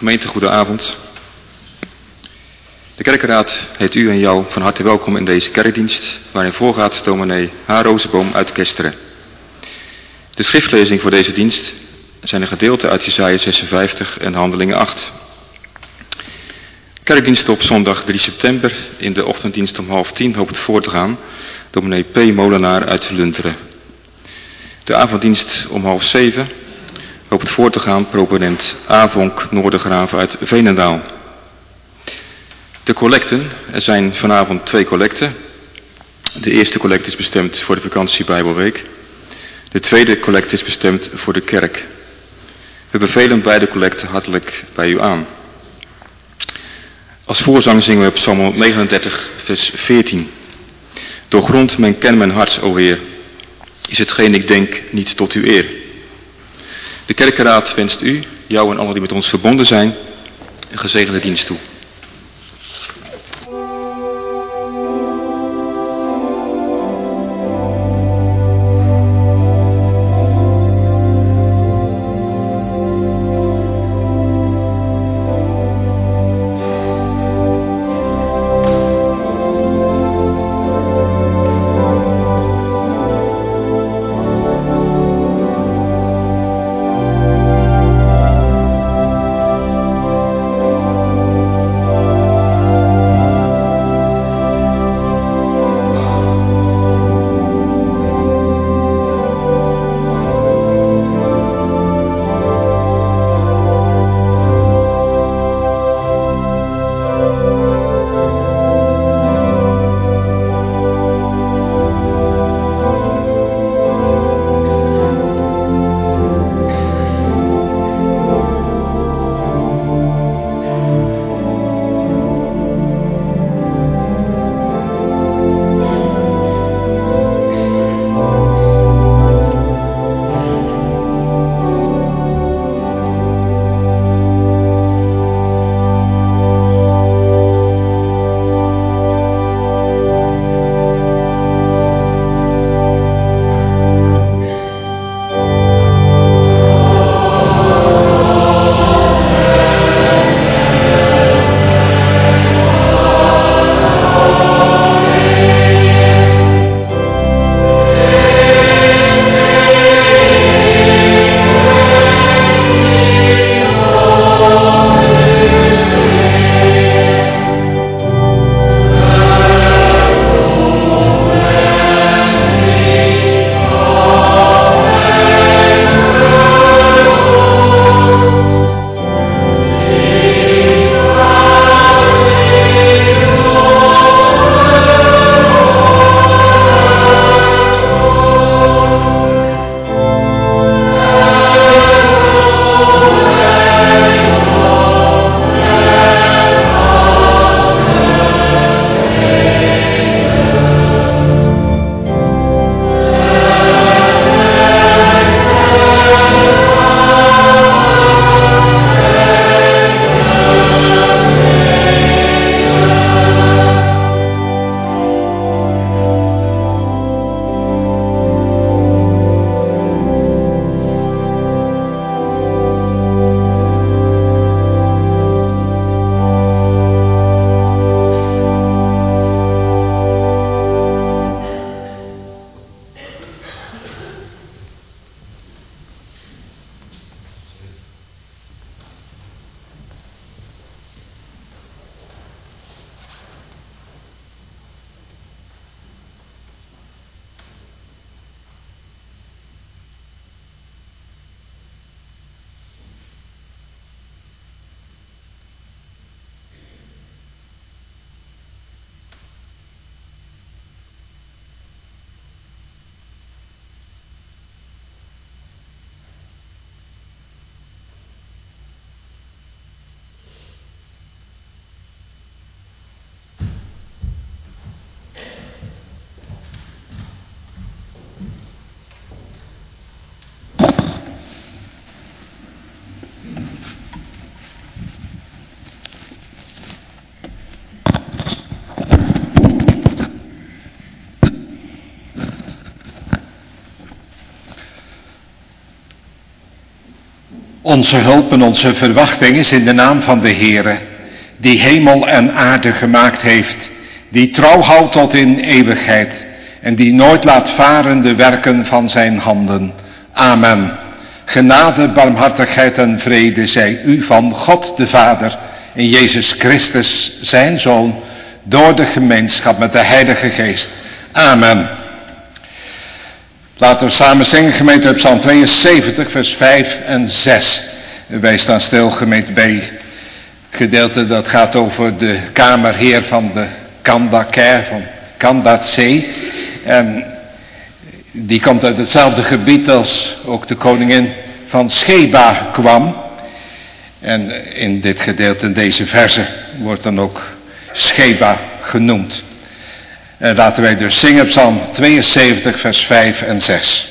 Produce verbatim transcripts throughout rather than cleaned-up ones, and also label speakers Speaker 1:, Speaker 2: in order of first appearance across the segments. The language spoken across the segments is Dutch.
Speaker 1: Gemeente, goedenavond. De kerkenraad heet u en jou van harte welkom in deze kerkdienst, waarin voorgaat dominee H. Rozeboom uit Kesteren. De schriftlezing voor deze dienst zijn een gedeelte uit Jesaja zesenvijftig en Handelingen acht. Kerkdienst op zondag drie september, in de ochtenddienst om half tien hoopt voort te gaan, dominee P. Molenaar uit Lunteren. De avonddienst om half zeven hoopt voort te gaan, proponent Avonk Noordergraven uit Veenendaal. De collecten, er zijn vanavond twee collecten. De eerste collecte is bestemd voor de vakantiebijbelweek. De tweede collecte is bestemd voor de kerk. We bevelen beide collecten hartelijk bij u aan. Als voorzang zingen we Psalm negenendertig, vers veertien. Doorgrond mijn ken mijn hart, o Heer, is hetgeen ik denk niet tot uw eer. De kerkenraad wenst u, jou en allen die met ons verbonden zijn, een gezegende dienst toe.
Speaker 2: Onze hulp en onze verwachting is in de naam van de Heere, die hemel en aarde gemaakt heeft, die trouw houdt tot in eeuwigheid en die nooit laat varen de werken van zijn handen. Amen. Genade, barmhartigheid en vrede zij u van God de Vader en Jezus Christus, zijn Zoon, door de gemeenschap met de Heilige Geest. Amen. Laten we samen zingen, gemeente, op Psalm tweeënzeventig, vers vijf en zes. Wij staan stil, gemeente, bij het gedeelte dat gaat over de kamerheer van de Kandake, van Kandase. En die komt uit hetzelfde gebied als ook de koningin van Sheba kwam. En in dit gedeelte, in deze verse, wordt dan ook Sheba genoemd. En laten wij dus zingen, Psalm tweeënzeventig, vers vijf en zes.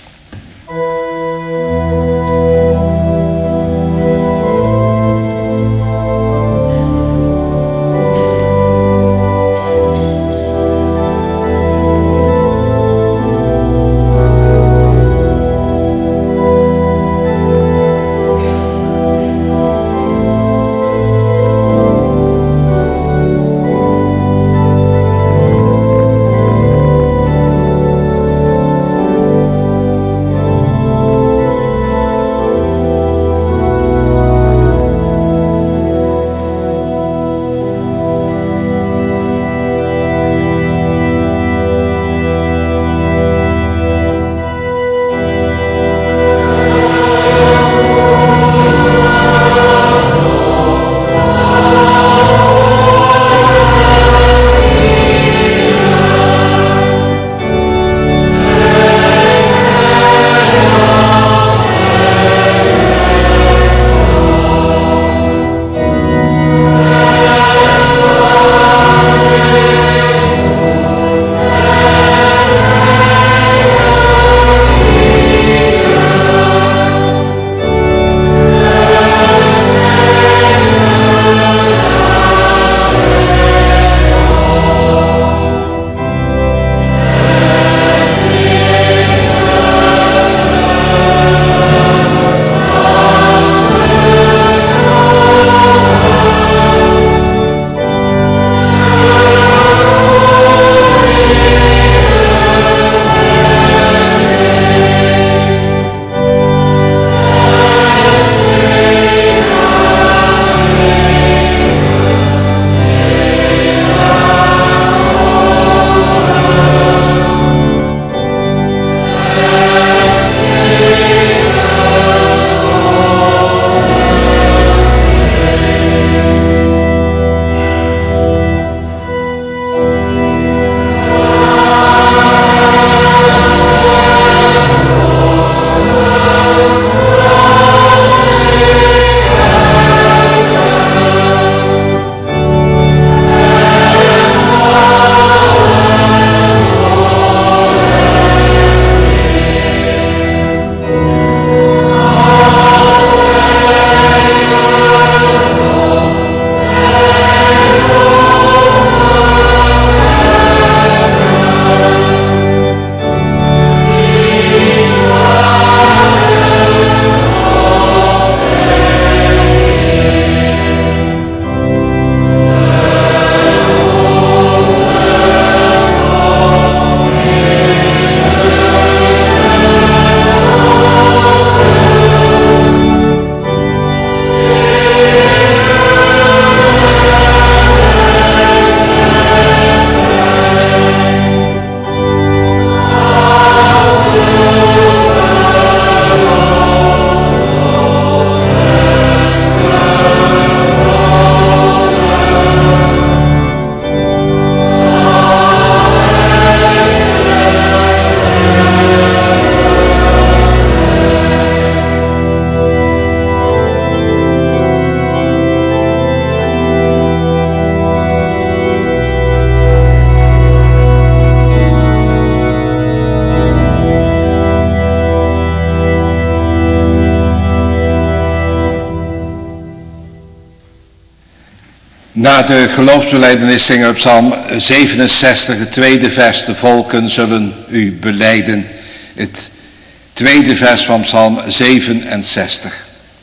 Speaker 2: Na de geloofsbelijdenis zingen we op Psalm zevenenzestig, het tweede vers. De volken zullen u belijden. Het tweede vers van Psalm zevenenzestig.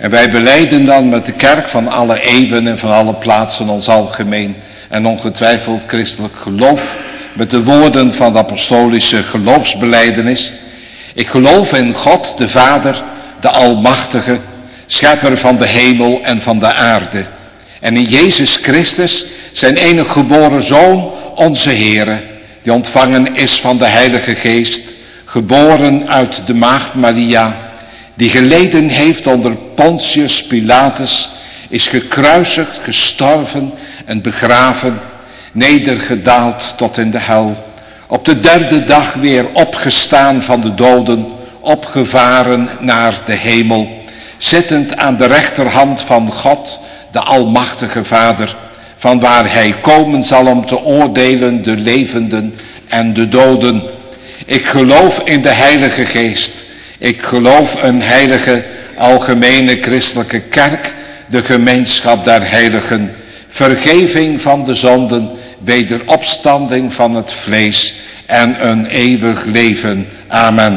Speaker 2: En wij belijden dan met de kerk van alle eeuwen en van alle plaatsen ons algemeen en ongetwijfeld christelijk geloof, met de woorden van de apostolische geloofsbelijdenis. Ik geloof in God, de Vader, de Almachtige, schepper van de hemel en van de aarde. En in Jezus Christus, zijn enige geboren Zoon, onze Heere, die ontvangen is van de Heilige Geest, geboren uit de Maagd Maria, die geleden heeft onder Pontius Pilatus, is gekruisigd, gestorven en begraven, nedergedaald tot in de hel, op de derde dag weer opgestaan van de doden, opgevaren naar de hemel, zittend aan de rechterhand van God, de Almachtige Vader, van waar hij komen zal om te oordelen de levenden en de doden. Ik geloof in de Heilige Geest. Ik geloof een heilige, algemene christelijke kerk, de gemeenschap der heiligen, vergeving van de zonden, wederopstanding van het vlees en een eeuwig leven. Amen.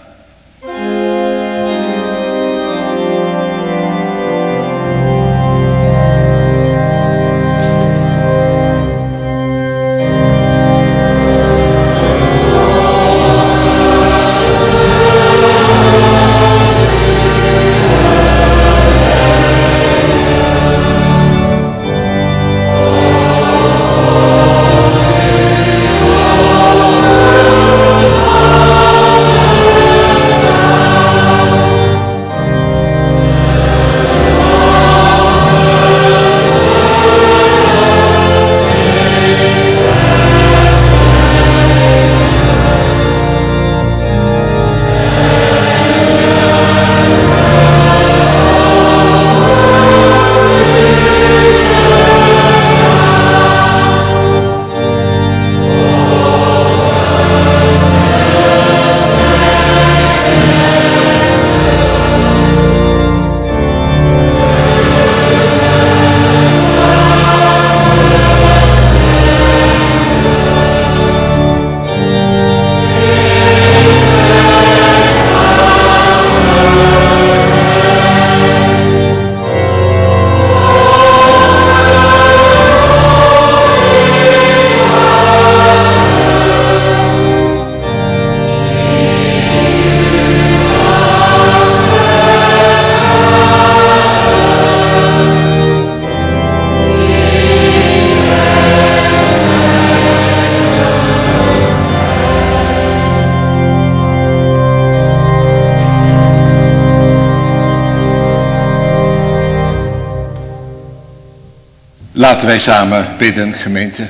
Speaker 2: Laten wij samen bidden, gemeente.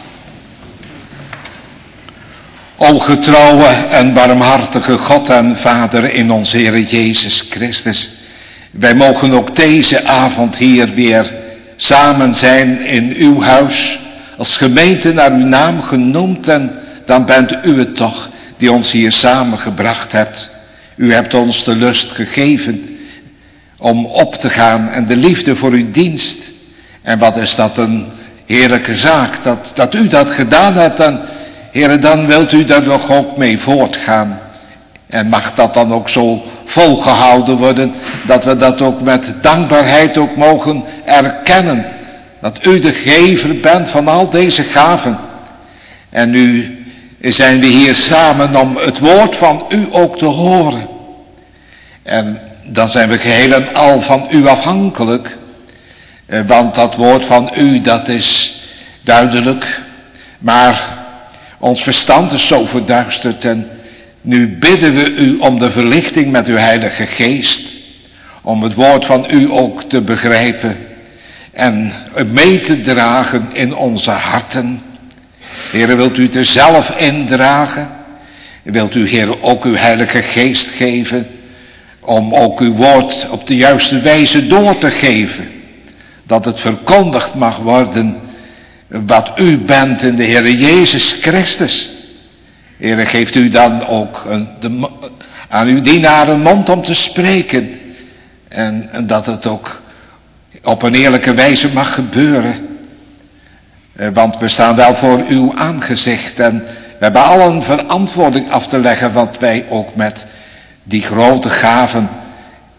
Speaker 2: O getrouwe en barmhartige God en Vader in onze Heer Jezus Christus. Wij mogen ook deze avond hier weer samen zijn in uw huis. Als gemeente naar uw naam genoemd, en dan bent u het toch die ons hier samengebracht hebt. U hebt ons de lust gegeven om op te gaan en de liefde voor uw dienst. En wat is dat een heerlijke zaak, dat, dat u dat gedaan hebt. En Heere, dan wilt u daar nog ook mee voortgaan. En mag dat dan ook zo volgehouden worden, dat we dat ook met dankbaarheid ook mogen erkennen. Dat u de gever bent van al deze gaven. En nu zijn we hier samen om het woord van u ook te horen. En dan zijn we geheel en al van u afhankelijk. Want dat woord van u, dat is duidelijk. Maar ons verstand is zo verduisterd. En nu bidden we u om de verlichting met uw Heilige Geest. Om het woord van u ook te begrijpen. En mee te dragen in onze harten. Heere, wilt u het er zelf indragen? Wilt u, Heere, ook uw Heilige Geest geven? Om ook uw woord op de juiste wijze door te geven. Dat het verkondigd mag worden wat u bent in de Heer Jezus Christus. Heere, geeft u dan ook een, de, aan uw dienaar een mond om te spreken. En, en dat het ook op een eerlijke wijze mag gebeuren. Want we staan wel voor uw aangezicht. En we hebben al een verantwoording af te leggen wat wij ook met die grote gaven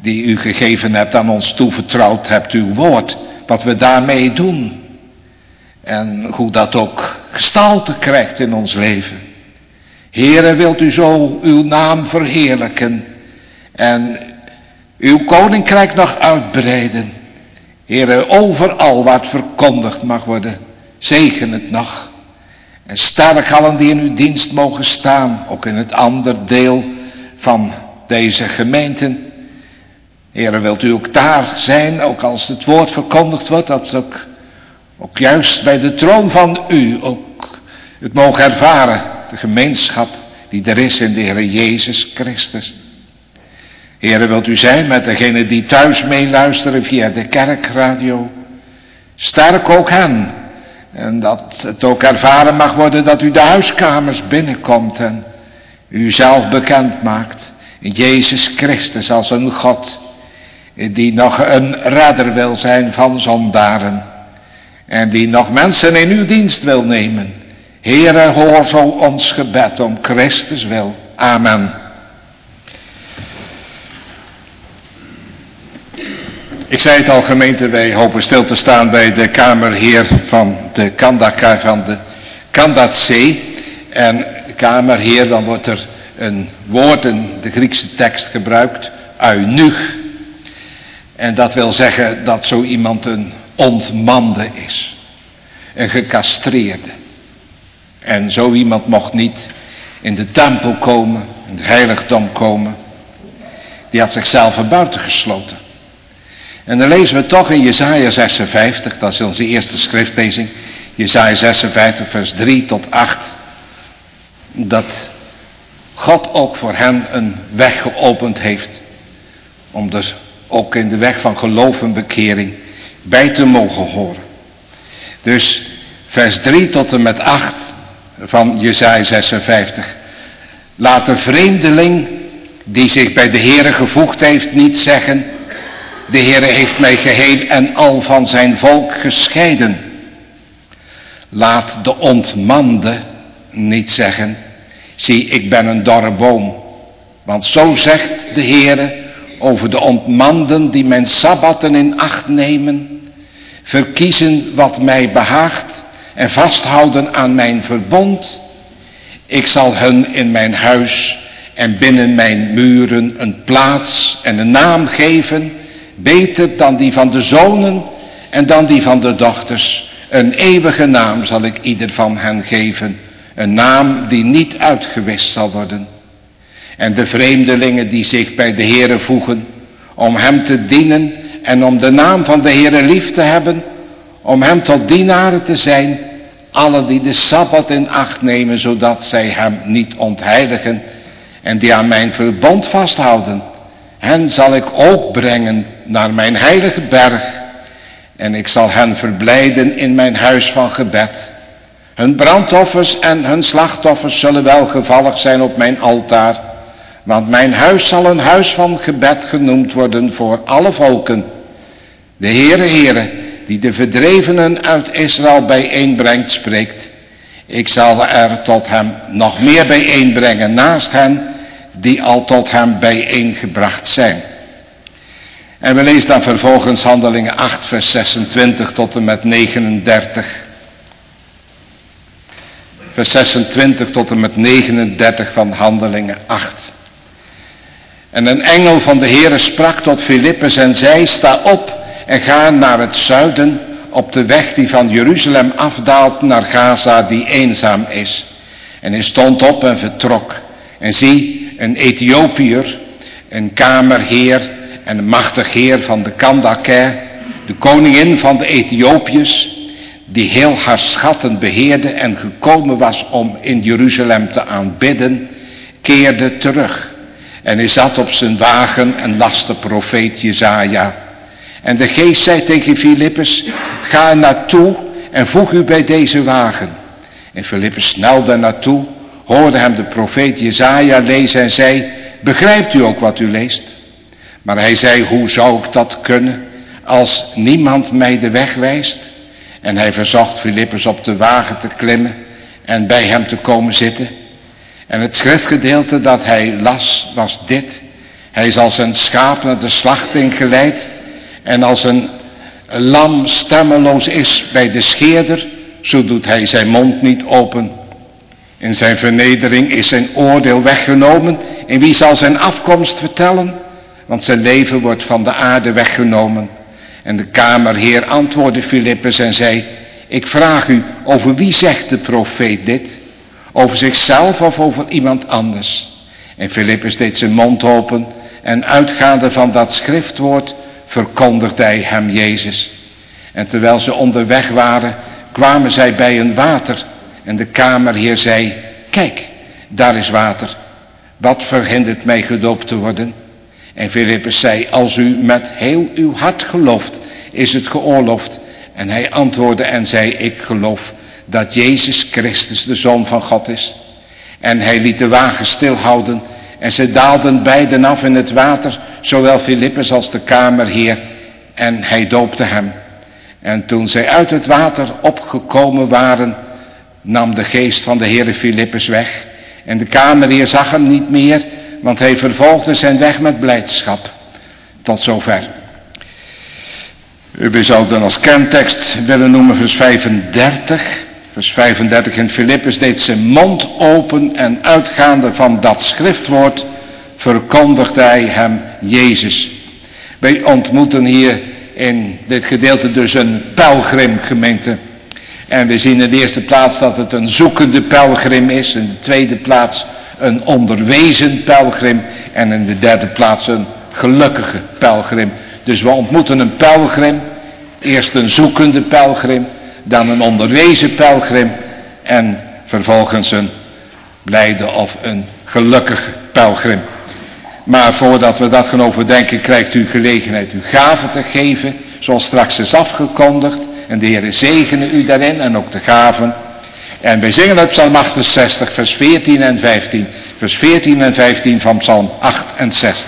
Speaker 2: die u gegeven hebt, aan ons toevertrouwd hebt, uw woord, wat we daarmee doen. En hoe dat ook gestalte krijgt in ons leven. Heere, wilt u zo uw naam verheerlijken en uw koninkrijk nog uitbreiden. Heere, overal waar het verkondigd mag worden, zegen het nog. En sterk allen die in uw dienst mogen staan, ook in het ander deel van deze gemeenten. Heere, wilt u ook daar zijn, ook als het woord verkondigd wordt, dat ook, ook juist bij de troon van u ook het mogen ervaren, de gemeenschap die er is in de Heere Jezus Christus. Heere, wilt u zijn met degenen die thuis meeluisteren via de kerkradio. Sterk ook hen. En dat het ook ervaren mag worden dat u de huiskamers binnenkomt en u zelf bekend maakt. In Jezus Christus als een God die nog een redder wil zijn van zondaren. En die nog mensen in uw dienst wil nemen. Heere, hoor zo ons gebed om Christus wil. Amen. Ik zei het al, gemeente, wij hopen stil te staan bij de kamerheer van de Kandaka, van de Kandatsee. En kamerheer, dan wordt er een woord in de Griekse tekst gebruikt, eunuch. En dat wil zeggen dat zo iemand een ontmande is. Een gecastreerde. En zo iemand mocht niet in de tempel komen, in het heiligdom komen. Die had zichzelf er buiten gesloten. En dan lezen we toch in Jesaja zesenvijftig, dat is onze eerste schriftlezing. Jesaja zesenvijftig vers drie tot acht. Dat God ook voor hen een weg geopend heeft. Om dus ook in de weg van geloof en bekering bij te mogen horen. Dus vers drie tot en met acht van Jesaja zesenvijftig. Laat de vreemdeling die zich bij de Heere gevoegd heeft niet zeggen: de Heere heeft mij geheel en al van zijn volk gescheiden. Laat de ontmande niet zeggen: zie, ik ben een dorre boom. Want zo zegt de Heere over de ontmanden die mijn sabbatten in acht nemen, verkiezen wat mij behaagt en vasthouden aan mijn verbond. Ik zal hun in mijn huis en binnen mijn muren een plaats en een naam geven, beter dan die van de zonen en dan die van de dochters. Een eeuwige naam zal ik ieder van hen geven, een naam die niet uitgewist zal worden. En de vreemdelingen die zich bij de Heere voegen, om hem te dienen en om de naam van de Heere lief te hebben, om hem tot dienaren te zijn, alle die de Sabbat in acht nemen, zodat zij hem niet ontheiligen en die aan mijn verbond vasthouden, hen zal ik ook brengen naar mijn heilige berg en ik zal hen verblijden in mijn huis van gebed. Hun brandoffers en hun slachtoffers zullen welgevallig zijn op mijn altaar, want mijn huis zal een huis van gebed genoemd worden voor alle volken. De Heere, Heere, die de verdrevenen uit Israël bijeenbrengt, spreekt: ik zal er tot hem nog meer bijeenbrengen naast hen die al tot hem bijeengebracht zijn. En we lezen dan vervolgens Handelingen acht vers zesentwintig tot en met negenendertig. Vers zesentwintig tot en met negenendertig van Handelingen acht. En een engel van de Heere sprak tot Filippus en zei: sta op en ga naar het zuiden op de weg die van Jeruzalem afdaalt naar Gaza, die eenzaam is. En hij stond op en vertrok. En zie, een Ethiopiër, een kamerheer en een machtig heer van de Kandake, de koningin van de Ethiopiërs, die heel haar schatten beheerde en gekomen was om in Jeruzalem te aanbidden, keerde terug. En hij zat op zijn wagen en las de profeet Jesaja. En de geest zei tegen Filippus: ga er naartoe en voeg u bij deze wagen. En Filippus snelde er naartoe, hoorde hem de profeet Jesaja lezen en zei: begrijpt u ook wat u leest? Maar hij zei: hoe zou ik dat kunnen als niemand mij de weg wijst? En hij verzocht Filippus op de wagen te klimmen en bij hem te komen zitten. En het schriftgedeelte dat hij las was dit: Hij is als een schaap naar de slachting geleid. En als een lam stemmeloos is bij de scheerder, zo doet hij zijn mond niet open. In zijn vernedering is zijn oordeel weggenomen. En wie zal zijn afkomst vertellen? Want zijn leven wordt van de aarde weggenomen. En de kamerheer antwoordde Filippus en zei: ik vraag u, over wie zegt de profeet dit? Over zichzelf of over iemand anders? En Filippus deed zijn mond open en uitgaande van dat schriftwoord verkondigde hij hem Jezus. En terwijl ze onderweg waren, kwamen zij bij een water. En de kamerheer zei: kijk, daar is water. Wat verhindert mij gedoopt te worden? En Filippus zei: als u met heel uw hart gelooft, is het geoorloofd. En hij antwoordde en zei: ik geloof dat Jezus Christus de Zoon van God is. En hij liet de wagen stilhouden. En ze daalden beiden af in het water, zowel Filippus als de kamerheer. En hij doopte hem. En toen zij uit het water opgekomen waren, nam de geest van de Heere Filippus weg. En de kamerheer zag hem niet meer, want hij vervolgde zijn weg met blijdschap. Tot zover. We zouden als kerntekst willen noemen vers vijfendertig. Vers vijfendertig, en Filippus deed zijn mond open en uitgaande van dat schriftwoord verkondigde hij hem Jezus. Wij ontmoeten hier in dit gedeelte dus een pelgrimgemeente. En we zien in de eerste plaats dat het een zoekende pelgrim is. In de tweede plaats een onderwezen pelgrim. En in de derde plaats een gelukkige pelgrim. Dus we ontmoeten een pelgrim. Eerst een zoekende pelgrim. Dan een onderwezen pelgrim. En vervolgens een blijde of een gelukkige pelgrim. Maar voordat we dat gaan overdenken, krijgt u gelegenheid uw gaven te geven. Zoals straks is afgekondigd. En de Heer zegene u daarin en ook de gaven. En wij zingen uit Psalm achtenzestig, vers veertien en vijftien. Vers veertien en vijftien van Psalm achtenzestig.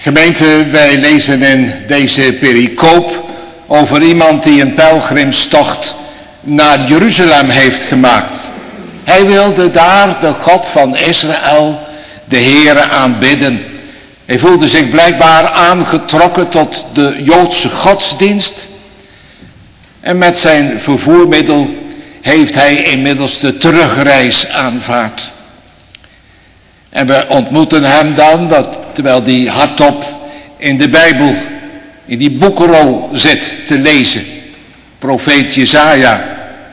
Speaker 2: Gemeente, wij lezen in deze pericoop over iemand die een pelgrimstocht naar Jeruzalem heeft gemaakt. Hij wilde daar de God van Israël, de Heere, aanbidden. Hij voelde zich blijkbaar aangetrokken tot de Joodse godsdienst. En met zijn vervoermiddel heeft hij inmiddels de terugreis aanvaard. En we ontmoeten hem dan, dat, terwijl hij hardop in de Bijbel, in die boekenrol zit te lezen. Profeet Jesaja.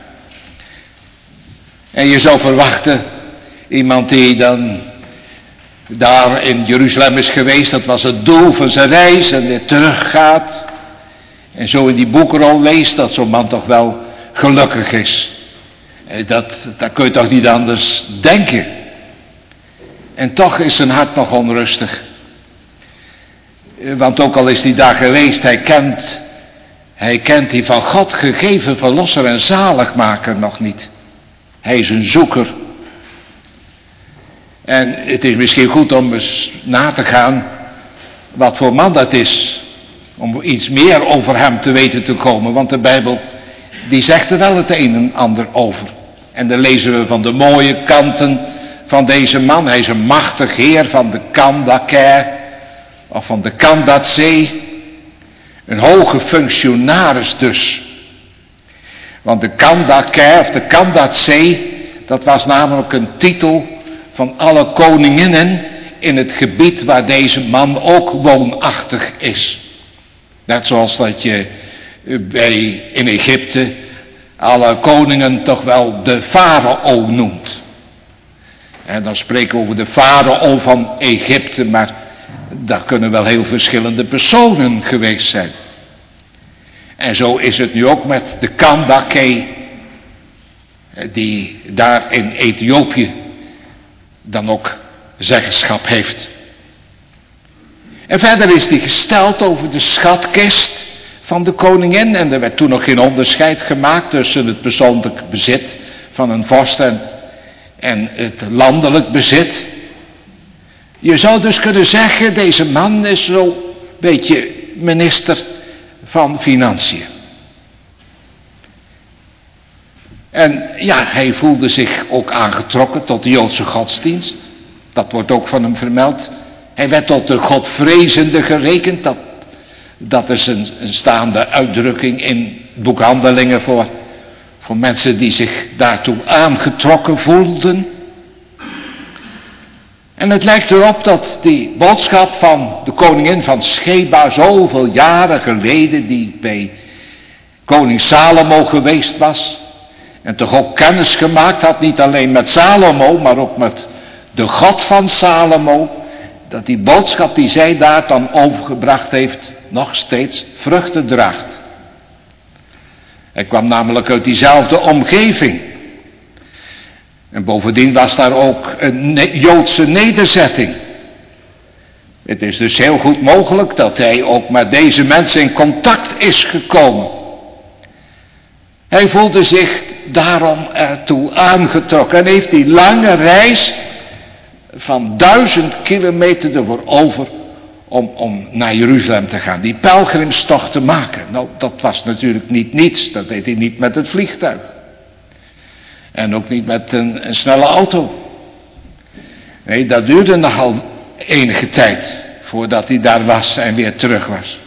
Speaker 2: En je zou verwachten, iemand die dan daar in Jeruzalem is geweest, dat was het doel van zijn reis en weer teruggaat. En zo in die boekenrol leest, dat zo'n man toch wel gelukkig is. Dat, dat kun je toch niet anders denken. En toch is zijn hart nog onrustig. Want ook al is hij daar geweest, hij kent, hij kent die van God gegeven verlosser en zaligmaker nog niet. Hij is een zoeker. En het is misschien goed om eens na te gaan wat voor man dat is. Om iets meer over hem te weten te komen. Want de Bijbel, die zegt er wel het een en ander over. En dan lezen we van de mooie kanten van deze man. Hij is een machtig heer van de Kandaker, of van de Kandatzee. Een hoge functionaris dus. Want de Kandaker of de Kandatzee, dat was namelijk een titel van alle koninginnen in het gebied waar deze man ook woonachtig is. Net zoals dat je bij, in Egypte alle koningen toch wel de farao noemt. En dan spreken we over de farao van Egypte, maar daar kunnen wel heel verschillende personen geweest zijn. En zo is het nu ook met de Kandake, die daar in Ethiopië dan ook zeggenschap heeft. En verder is die gesteld over de schatkist van de koningin. En er werd toen nog geen onderscheid gemaakt tussen het persoonlijk bezit van een vorst en, en het landelijk bezit. Je zou dus kunnen zeggen, deze man is zo'n beetje minister van Financiën. En ja, hij voelde zich ook aangetrokken tot de Joodse godsdienst. Dat wordt ook van hem vermeld. Hij werd tot de godvrezende gerekend. Dat, dat is een, een staande uitdrukking in het boek Handelingen voor, voor mensen die zich daartoe aangetrokken voelden. En het lijkt erop dat die boodschap van de koningin van Sheba zoveel jaren geleden, die bij koning Salomo geweest was, en toch ook kennis gemaakt had, niet alleen met Salomo, maar ook met de God van Salomo, dat die boodschap die zij daar dan overgebracht heeft, nog steeds vruchten draagt. Hij kwam namelijk uit diezelfde omgeving. En bovendien was daar ook een Joodse nederzetting. Het is dus heel goed mogelijk dat hij ook met deze mensen in contact is gekomen. Hij voelde zich daarom ertoe aangetrokken en heeft die lange reis van duizend kilometer ervoor over om, om naar Jeruzalem te gaan. Die pelgrimstocht te maken. Nou, dat was natuurlijk niet niets. Dat deed hij niet met het vliegtuig. En ook niet met een, een snelle auto. Nee, dat duurde nogal enige tijd voordat hij daar was en weer terug was.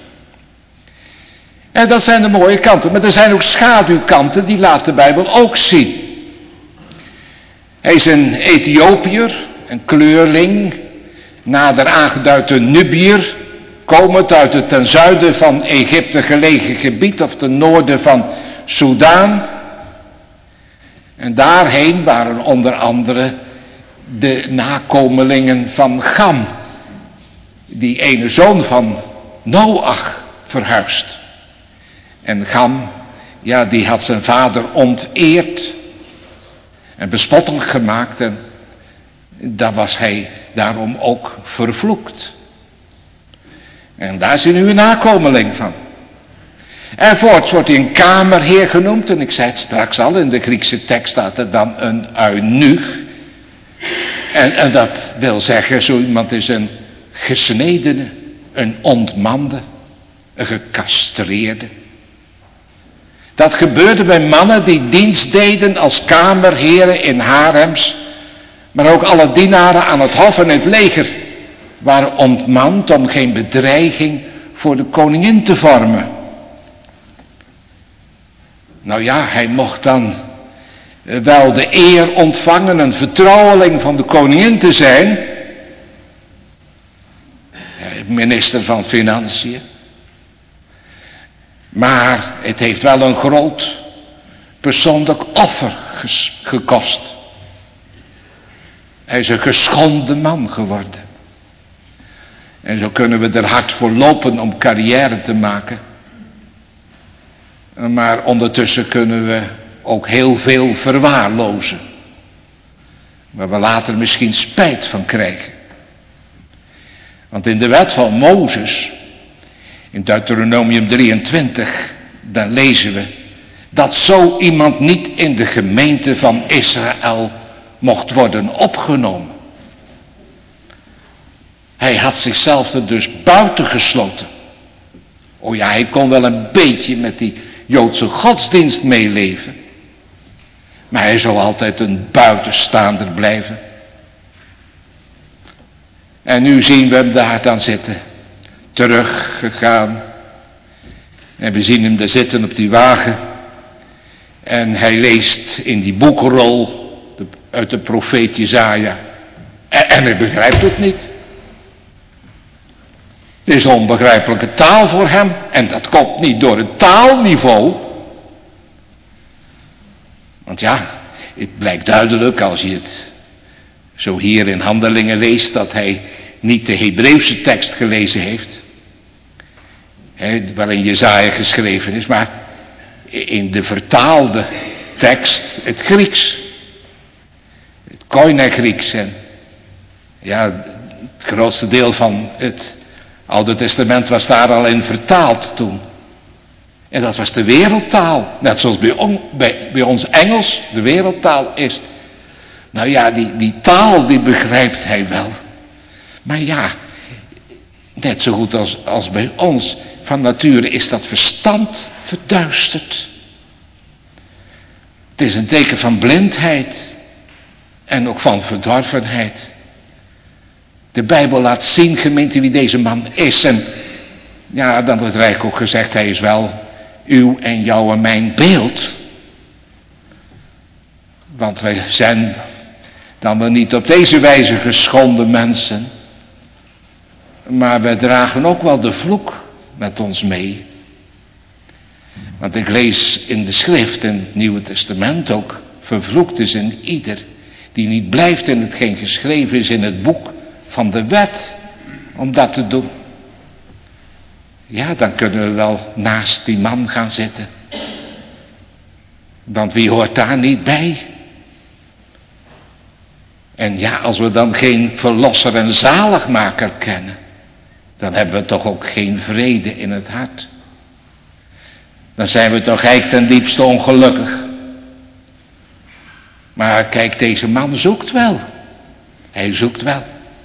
Speaker 2: En dat zijn de mooie kanten. Maar er zijn ook schaduwkanten, die laat de Bijbel ook zien. Hij is een Ethiopiër, een kleurling, nader aangeduid een Nubiër, komend uit het ten zuiden van Egypte gelegen gebied of ten noorden van Soudaan. En daarheen waren onder andere de nakomelingen van Gam, die ene zoon van Noach, verhuisd. En Gam, ja, die had zijn vader onteerd en bespottelijk gemaakt en daar was hij daarom ook vervloekt. En daar is hij nu een nakomeling van. En voorts wordt hij een kamerheer genoemd. En ik zei het straks al, in de Griekse tekst staat er dan een eunuch. En, en dat wil zeggen, zo iemand is een gesnedene. een ontmande, een gecastreerde. Dat gebeurde bij mannen die dienst deden als kamerheren in harems, maar ook alle dienaren aan het hof en het leger waren ontmand om geen bedreiging voor de koningin te vormen. Nou ja, hij mocht dan wel de eer ontvangen een vertrouweling van de koningin te zijn, minister van Financiën. Maar het heeft wel een groot persoonlijk offer ges- gekost. Hij is een geschonden man geworden. En zo kunnen we er hard voor lopen om carrière te maken. Maar ondertussen kunnen we ook heel veel verwaarlozen. Waar we later misschien spijt van krijgen. Want in de wet van Mozes, in Deuteronomium drieëntwintig, dan lezen we dat zo iemand niet in de gemeente van Israël mocht worden opgenomen. Hij had zichzelf er dus buiten gesloten. Oh ja, hij kon wel een beetje met die Joodse godsdienst meeleven. Maar hij zou altijd een buitenstaander blijven. En nu zien we hem daar dan zitten. Teruggegaan. En we zien hem daar zitten op die wagen. En hij leest in die boekenrol uit de profeet Jesaja. En, en hij begrijpt het niet. Het is onbegrijpelijke taal voor hem. En dat komt niet door het taalniveau. Want ja, het blijkt duidelijk als je het zo hier in Handelingen leest, dat hij niet de Hebreeuwse tekst gelezen heeft. He, waarin Jesaja geschreven is, maar in de vertaalde tekst het Grieks. Het Koine Grieks. En ja, het grootste deel van het Oude Testament was daar al in vertaald toen. En dat was de wereldtaal. Net zoals bij, on, bij, bij ons Engels de wereldtaal is. Nou ja, die, die taal die begrijpt hij wel. Maar ja, net zo goed als, als bij ons. Van nature is dat verstand verduisterd. Het is een teken van blindheid. En ook van verdorvenheid. De Bijbel laat zien, gemeente, wie deze man is. En ja, dan wordt rijk ook gezegd, hij is wel uw en jouw en mijn beeld. Want wij zijn dan wel niet op deze wijze geschonden mensen. Maar wij dragen ook wel de vloek met ons mee. Want ik lees in de schrift, in het Nieuwe Testament ook, vervloekt is in ieder die niet blijft in hetgeen geschreven is in het boek van de wet, om dat te doen. Ja, dan kunnen we wel naast die man gaan zitten. Want wie hoort daar niet bij? En ja, als we dan geen verlosser en zaligmaker kennen, dan hebben we toch ook geen vrede in het hart. Dan zijn we toch eigenlijk ten diepste ongelukkig. Maar kijk, deze man zoekt wel. Hij zoekt wel.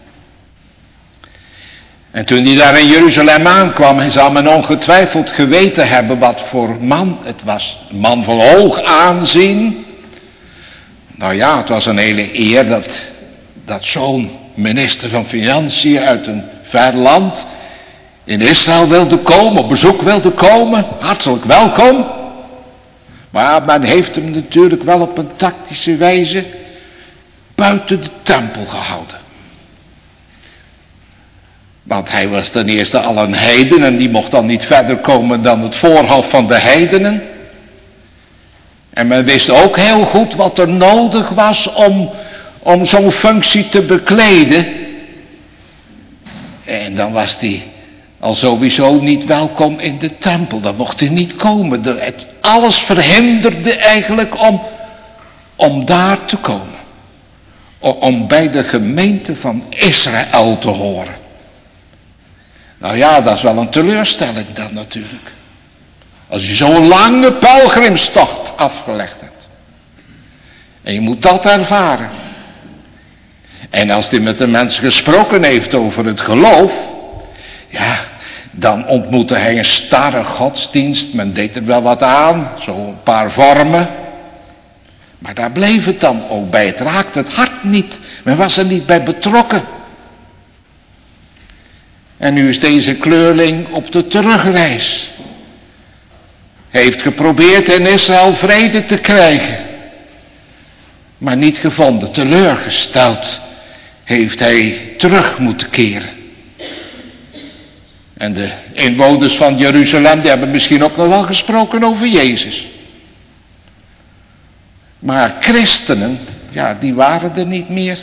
Speaker 2: En toen hij daar in Jeruzalem aankwam, zou men ongetwijfeld geweten hebben wat voor man het was. Een man van hoog aanzien. Nou ja, het was een hele eer dat, dat zo'n minister van Financiën uit een ver land in Israël wilde komen, op bezoek wilde komen. Hartelijk welkom. Maar men heeft hem natuurlijk wel op een tactische wijze buiten de tempel gehouden. Want hij was ten eerste al een heiden en die mocht dan niet verder komen dan het voorhof van de heidenen. En men wist ook heel goed wat er nodig was om, om zo'n functie te bekleden. En dan was hij al sowieso niet welkom in de tempel. Dan mocht hij niet komen. De, het, alles verhinderde eigenlijk om, om daar te komen. O, om bij de gemeente van Israël te horen. Nou ja, dat is wel een teleurstelling dan natuurlijk. Als je zo'n lange pelgrimstocht afgelegd hebt. En je moet dat ervaren. En als hij met de mensen gesproken heeft over het geloof. Ja, dan ontmoette hij een starre godsdienst. Men deed er wel wat aan, zo'n paar vormen. Maar daar bleef het dan ook bij. Het raakte het hart niet. Men was er niet bij betrokken. En nu is deze kleurling op de terugreis. Hij heeft geprobeerd in Israël vrede te krijgen. Maar niet gevonden. Teleurgesteld heeft hij terug moeten keren. En de inwoners van Jeruzalem, die hebben misschien ook nog wel gesproken over Jezus. Maar christenen, ja, die waren er niet meer.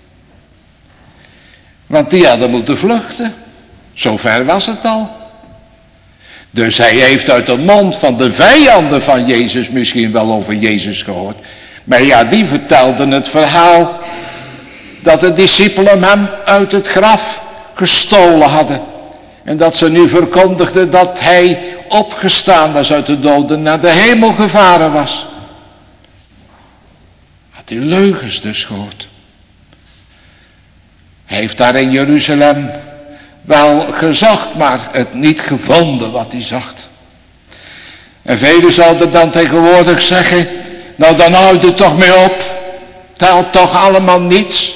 Speaker 2: Want die hadden moeten vluchten. Zover was het al. Dus hij heeft uit de mond van de vijanden van Jezus misschien wel over Jezus gehoord. Maar ja, die vertelden het verhaal dat de discipelen hem uit het graf gestolen hadden. En dat ze nu verkondigden dat hij opgestaan was uit de doden, naar de hemel gevaren was. Had hij leugens dus gehoord. Hij heeft daar in Jeruzalem wel gezocht, maar het niet gevonden wat hij zocht. En velen zouden dan tegenwoordig zeggen, nou dan houd er toch mee op. Telt toch allemaal niets.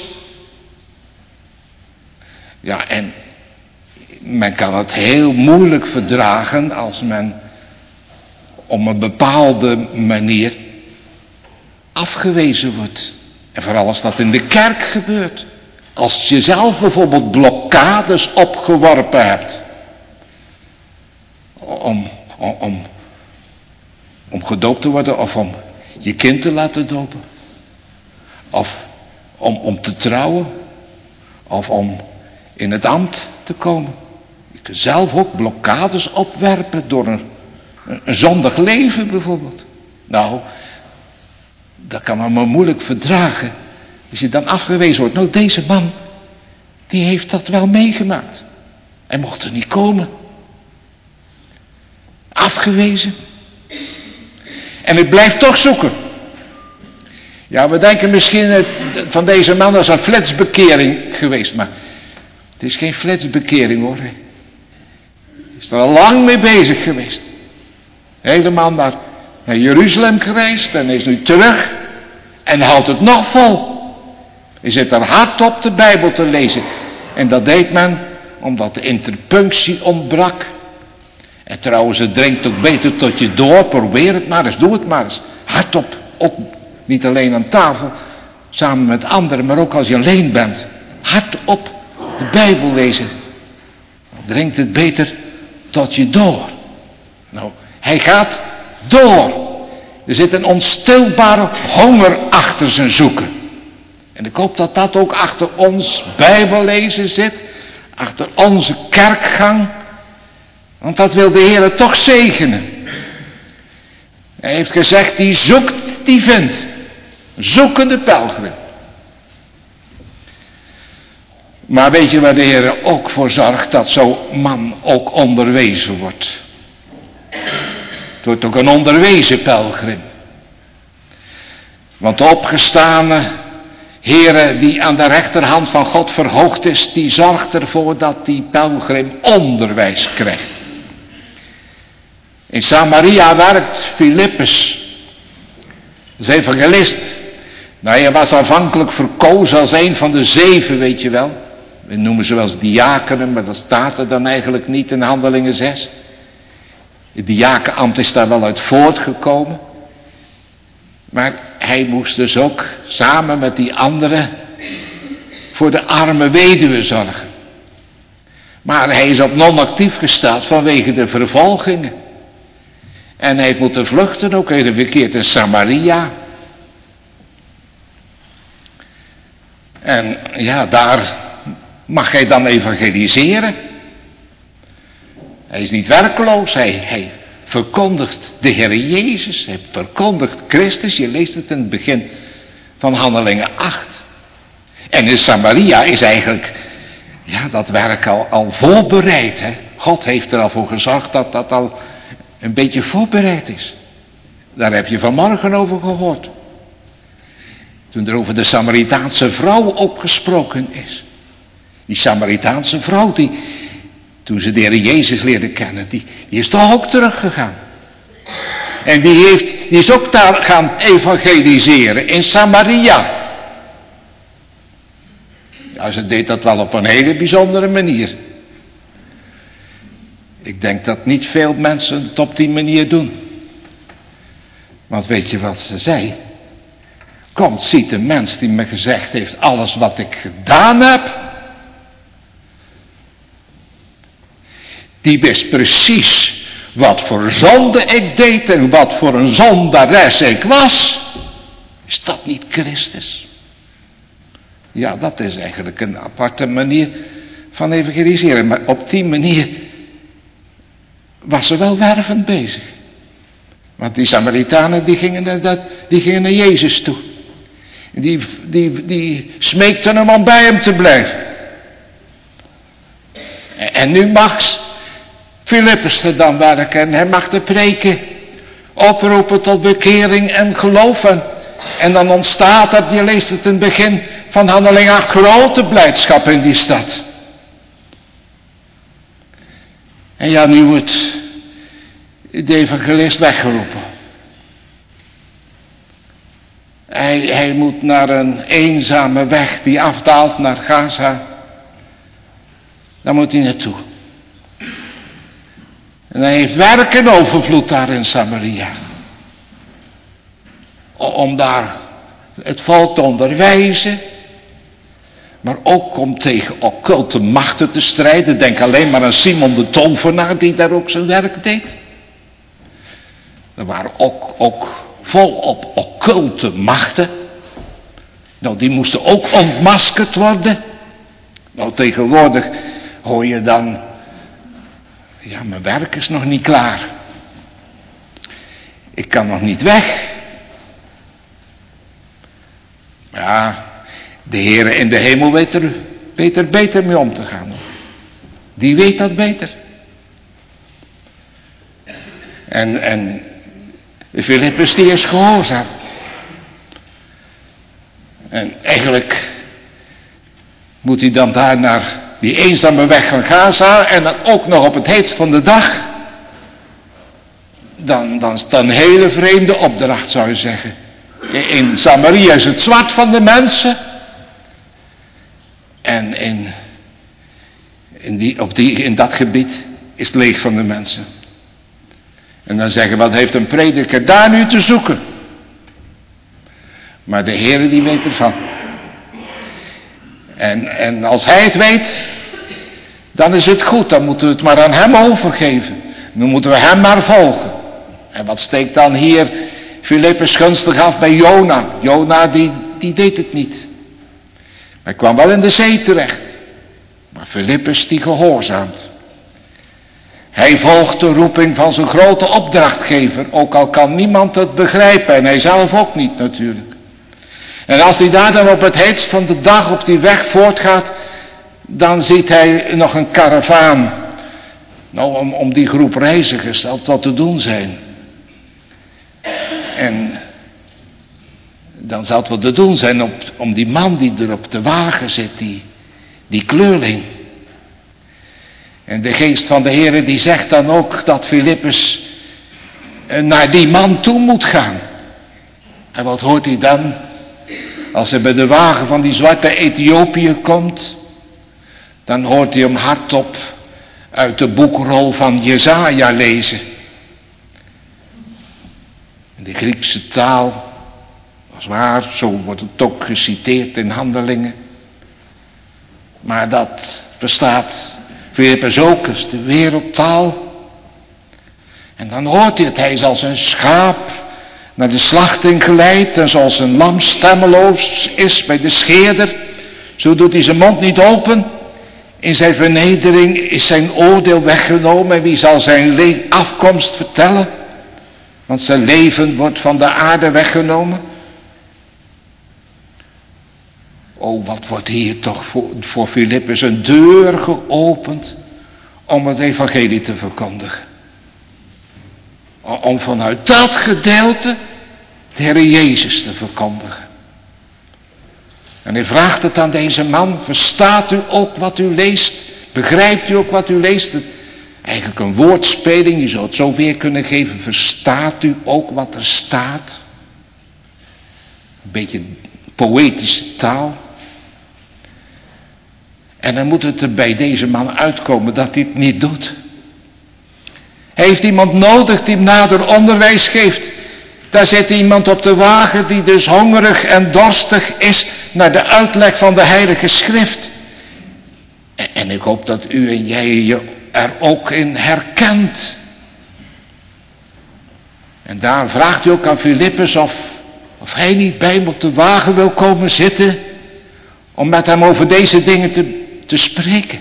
Speaker 2: Ja, en men kan het heel moeilijk verdragen als men op een bepaalde manier afgewezen wordt. En vooral als dat in de kerk gebeurt. Als je zelf bijvoorbeeld blokkades opgeworpen hebt. Om, om, om, om gedoopt te worden of om je kind te laten dopen. Of om, om te trouwen. Of om in het ambt te komen. Je kunt zelf ook blokkades opwerpen door een, een zondig leven bijvoorbeeld. Nou, dat kan men maar moeilijk verdragen. Als je dan afgewezen wordt. Nou, deze man, die heeft dat wel meegemaakt. Hij mocht er niet komen. Afgewezen. En het blijft toch zoeken. Ja, we denken misschien het, van deze man als een flitsbekering geweest. Maar het is geen flitsbekering hoor. Hij is er al lang mee bezig geweest. Helemaal naar, naar Jeruzalem gereisd en is nu terug. En houdt het nog vol. Hij zit er hard op de Bijbel te lezen. En dat deed men omdat de interpunctie ontbrak. En trouwens, het dringt ook beter tot je door. Probeer het maar eens, doe het maar eens. Hardop, ook niet alleen aan tafel, samen met anderen, maar ook als je alleen bent. Hardop de Bijbel lezen. Dan dringt het beter tot je door. Nou, hij gaat door. Er zit een onstilbare honger achter zijn zoeken. En ik hoop dat dat ook achter ons Bijbellezen zit. Achter onze kerkgang. Want dat wil de Heer toch zegenen. Hij heeft gezegd, die zoekt, die vindt. Zoekende pelgrim. Maar weet je waar de Heer ook voor zorgt? Dat zo'n man ook onderwezen wordt. Het wordt ook een onderwezen pelgrim. Want de opgestane Heere die aan de rechterhand van God verhoogd is, die zorgt ervoor dat die pelgrim onderwijs krijgt. In Samaria werkt Filippus, dat is evangelist. Nou, hij was aanvankelijk verkozen als een van de zeven, weet je wel. We noemen ze wel eens diakenen, maar dat staat er dan eigenlijk niet in Handelingen zes. Het diakenambt is daar wel uit voortgekomen. Maar hij moest dus ook samen met die anderen voor de arme weduwe zorgen. Maar hij is op non-actief gesteld vanwege de vervolgingen. En hij heeft moeten vluchten, ook even verkeerd in Samaria. En ja, daar mag hij dan evangeliseren. Hij is niet werkloos, hij, hij verkondigt de Heer Jezus, hij verkondigt Christus. Je leest het in het begin van Handelingen acht. En in Samaria is eigenlijk, ja, dat werk al, al voorbereid. Hè? God heeft er al voor gezorgd dat dat al een beetje voorbereid is. Daar heb je vanmorgen over gehoord. Toen er over de Samaritaanse vrouw ook gesproken is. Die Samaritaanse vrouw, die, toen ze de Heer Jezus leerden kennen, die, die is toch ook teruggegaan. En die, heeft, die is ook daar gaan evangeliseren in Samaria. Ja, ze deed dat wel op een hele bijzondere manier. Ik denk dat niet veel mensen het op die manier doen. Want weet je wat ze zei? Komt, ziet een mens die me gezegd heeft, alles wat ik gedaan heb. Die wist precies wat voor zonde ik deed en wat voor een zondares ik was. Is dat niet Christus? Ja, dat is eigenlijk een aparte manier van evangeliseren. Maar op die manier was ze wel wervend bezig. Want die Samaritanen die gingen naar, die gingen naar Jezus toe. Die, die, die smeekten hem om bij hem te blijven. En nu mag Filippus er dan werken en hij mag de preken oproepen tot bekering en geloven. En dan ontstaat er, je leest het in het begin van Handeling acht, grote blijdschap in die stad. En ja, nu wordt de evangelist weggeroepen. Hij, hij moet naar een eenzame weg die afdaalt naar Gaza. Daar moet hij naartoe. En hij heeft werk en overvloed daar in Samaria. Om daar het volk te onderwijzen. Maar ook om tegen occulte machten te strijden. Denk alleen maar aan Simon de tovenaar die daar ook zijn werk deed. Er waren ook, ook volop occulte machten. Nou, die moesten ook ontmaskerd worden. Nou, tegenwoordig hoor je dan, ja, mijn werk is nog niet klaar. Ik kan nog niet weg. Ja, de Heere in de hemel weet er, weet er beter mee om te gaan. Die weet dat beter. En, en Filippus die is gehoorzaam. En eigenlijk moet hij dan daar naar die eenzame weg van Gaza en dan ook nog op het heetst van de dag. Dan, dan is dat een hele vreemde opdracht, zou je zeggen. In Samaria is het zwart van de mensen. En in, in, die, op die, in dat gebied is het leeg van de mensen. En dan zeggen, wat heeft een prediker daar nu te zoeken? Maar de Heere die weet ervan. En, en als hij het weet, dan is het goed. Dan moeten we het maar aan hem overgeven. Dan moeten we hem maar volgen. En wat steekt dan hier Filippus gunstig af bij Jona? Jona die, die deed het niet. Hij kwam wel in de zee terecht. Maar Filippus die gehoorzaamt. Hij volgt de roeping van zijn grote opdrachtgever. Ook al kan niemand het begrijpen. En hij zelf ook niet natuurlijk. En als hij daar dan op het heetst van de dag op die weg voortgaat. Dan ziet hij nog een karavaan. Nou, om, om die groep reizigers dat wat te doen zijn. En dan zal het wat te doen zijn op, om die man die er op de wagen zit. Die, die kleurling. En de geest van de Heere die zegt dan ook dat Filippus naar die man toe moet gaan. En wat hoort hij dan? Als hij bij de wagen van die zwarte Ethiopiër komt, dan hoort hij hem hardop uit de boekrol van Jesaja lezen. In de Griekse taal, als waar, zo wordt het ook geciteerd in Handelingen. Maar dat bestaat Filippus ook, is de wereldtaal. En dan hoort hij het, hij is als een schaap naar de slachting geleid. En zoals een lam stemmeloos is bij de scheerder, zo doet hij zijn mond niet open. In zijn vernedering is zijn oordeel weggenomen. En wie zal zijn le- afkomst vertellen? Want zijn leven wordt van de aarde weggenomen. Oh, wat wordt hier toch voor, voor Filippus een deur geopend om het evangelie te verkondigen. Om vanuit dat gedeelte de Heer Jezus te verkondigen. En hij vraagt het aan deze man, verstaat u ook wat u leest? Begrijpt u ook wat u leest? Eigenlijk een woordspeling, je zou het zo weer kunnen geven. Verstaat u ook wat er staat? Een beetje poëtische taal. En dan moet het er bij deze man uitkomen dat hij het niet doet. Hij heeft iemand nodig die hem nader onderwijs geeft. Daar zit iemand op de wagen die dus hongerig en dorstig is naar de uitleg van de Heilige Schrift. En ik hoop dat u en jij je er ook in herkent. En daar vraagt u ook aan Filippus of, of hij niet bij hem op de wagen wil komen zitten. Om met hem over deze dingen te, te spreken.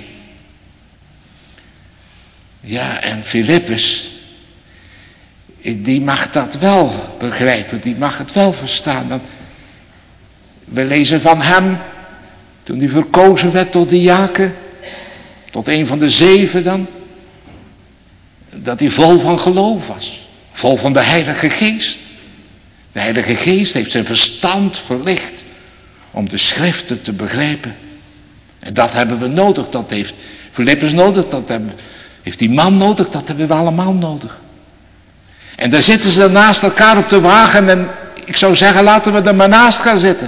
Speaker 2: Ja, en Filippus, die mag dat wel begrijpen, die mag het wel verstaan. Want we lezen van hem, toen hij verkozen werd tot diaken, tot een van de zeven dan, dat hij vol van geloof was, vol van de Heilige Geest. De Heilige Geest heeft zijn verstand verlicht om de schriften te begrijpen. En dat hebben we nodig, dat heeft Filippus nodig, dat hebben, heeft die man nodig, dat hebben we allemaal nodig. En daar zitten ze dan naast elkaar op de wagen en ik zou zeggen, laten we er maar naast gaan zitten.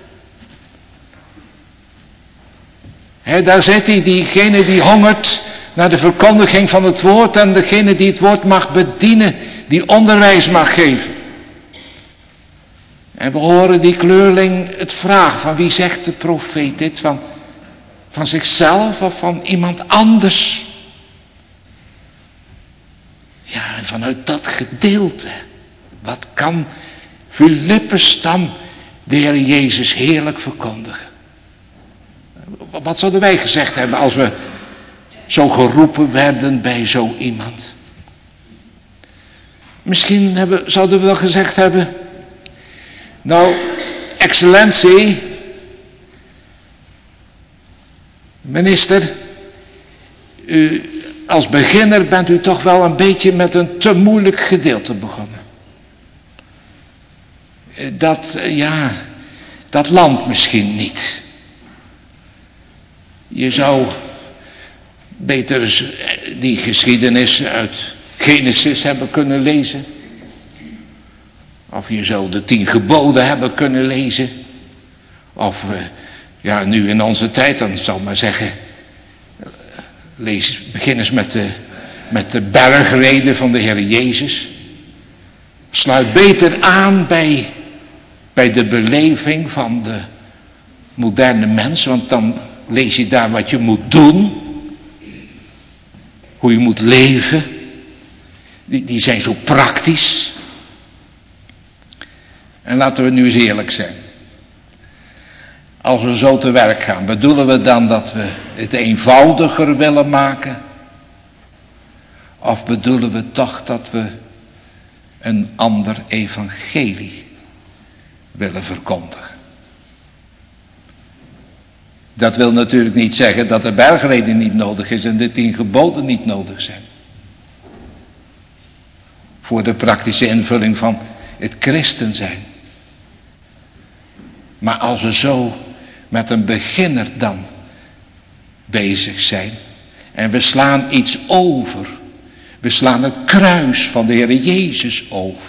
Speaker 2: He, daar zit hij, diegene die hongert naar de verkondiging van het woord en degene die het woord mag bedienen, die onderwijs mag geven. En we horen die kleurling het vragen, van wie zegt de profeet dit? Van, van zichzelf of van iemand anders? Ja, en vanuit dat gedeelte, wat kan Filippus dan de Heer Jezus heerlijk verkondigen? Wat zouden wij gezegd hebben als we zo geroepen werden bij zo iemand? Misschien hebben, zouden we wel gezegd hebben, nou, excellentie, minister, u, als beginner bent u toch wel een beetje met een te moeilijk gedeelte begonnen. Dat, ja, dat landt misschien niet. Je zou beter die geschiedenis uit Genesis hebben kunnen lezen. Of je zou de tien geboden hebben kunnen lezen. Of, ja, nu in onze tijd, dan zou ik maar zeggen, lees, begin eens met de, met de bergreden van de Heer Jezus. Sluit beter aan bij, bij de beleving van de moderne mens, want dan lees je daar wat je moet doen. Hoe je moet leven. Die, die zijn zo praktisch. En laten we nu eens eerlijk zijn. Als we zo te werk gaan, bedoelen we dan dat we het eenvoudiger willen maken? Of bedoelen we toch dat we een ander evangelie willen verkondigen? Dat wil natuurlijk niet zeggen dat de bergreden niet nodig is en de tien geboden niet nodig zijn. Voor de praktische invulling van het christen zijn. Maar als we zo met een beginner dan bezig zijn en we slaan iets over, we slaan het kruis van de Heer Jezus over,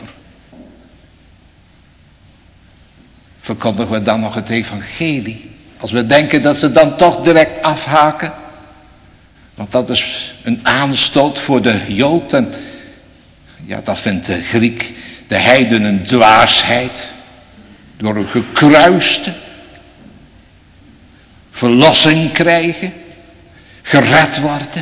Speaker 2: verkondigen we dan nog het evangelie? Als we denken dat ze dan toch direct afhaken, want dat is een aanstoot voor de Jood en ja, dat vindt de Griek, de heiden, een dwaasheid. Door een gekruiste verlossing krijgen, gered worden.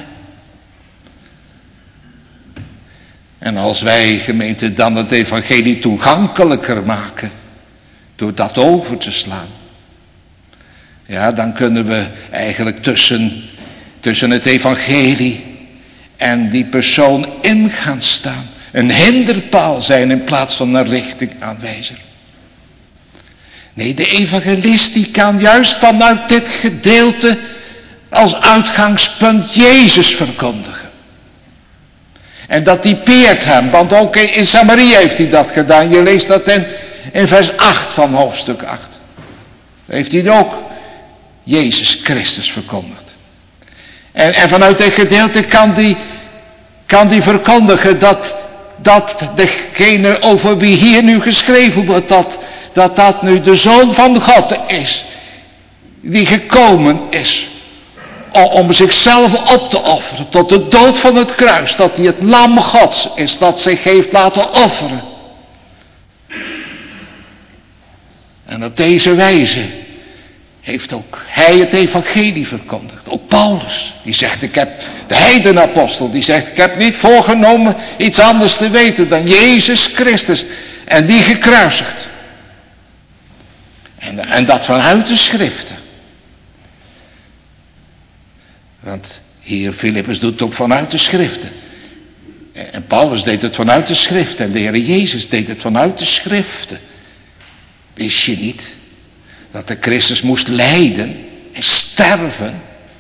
Speaker 2: En als wij, gemeente, dan het evangelie toegankelijker maken, door dat over te slaan, ja, dan kunnen we eigenlijk tussen, tussen het evangelie en die persoon in gaan staan. Een hinderpaal zijn in plaats van een richtingaanwijzer. Nee, de evangelist die kan juist vanuit dit gedeelte als uitgangspunt Jezus verkondigen. En dat typeert hem, want ook in Samaria heeft hij dat gedaan. Je leest dat in, in vers acht van hoofdstuk acht. Daar heeft hij ook Jezus Christus verkondigd. En, en vanuit dit gedeelte kan die, kan die verkondigen dat, dat degene over wie hier nu geschreven wordt, dat, dat dat nu de Zoon van God is, die gekomen is om zichzelf op te offeren tot de dood van het kruis, dat hij het lam Gods is dat zich heeft laten offeren. En op deze wijze heeft ook hij het evangelie verkondigd. Ook Paulus, die zegt, ik heb, de heidenapostel, die zegt, ik heb niet voorgenomen iets anders te weten dan Jezus Christus en die gekruisigd. En, en dat vanuit de schriften. Want hier Filippus doet het ook vanuit de schriften. En Paulus deed het vanuit de schriften. En de Heer Jezus deed het vanuit de schriften. Wist je niet dat de Christus moest lijden en sterven?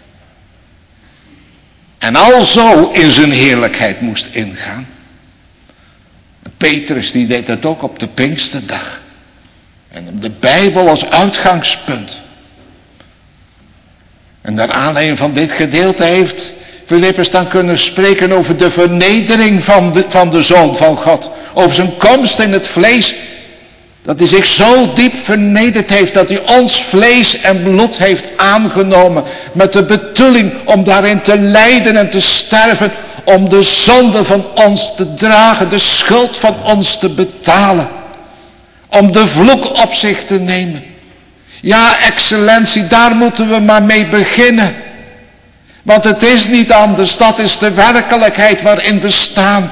Speaker 2: En alzo in zijn heerlijkheid moest ingaan. Petrus die deed dat ook op de Pinksterdag. En de Bijbel als uitgangspunt. En naar aanleiding van dit gedeelte heeft Filippus dan kunnen spreken over de vernedering van de, van de Zoon van God. Over zijn komst in het vlees. Dat hij zich zo diep vernederd heeft dat hij ons vlees en bloed heeft aangenomen. Met de bedoeling om daarin te lijden en te sterven. Om de zonde van ons te dragen, de schuld van ons te betalen. Om de vloek op zich te nemen. Ja, excellentie, daar moeten we maar mee beginnen. Want het is niet anders, dat is de werkelijkheid waarin we staan.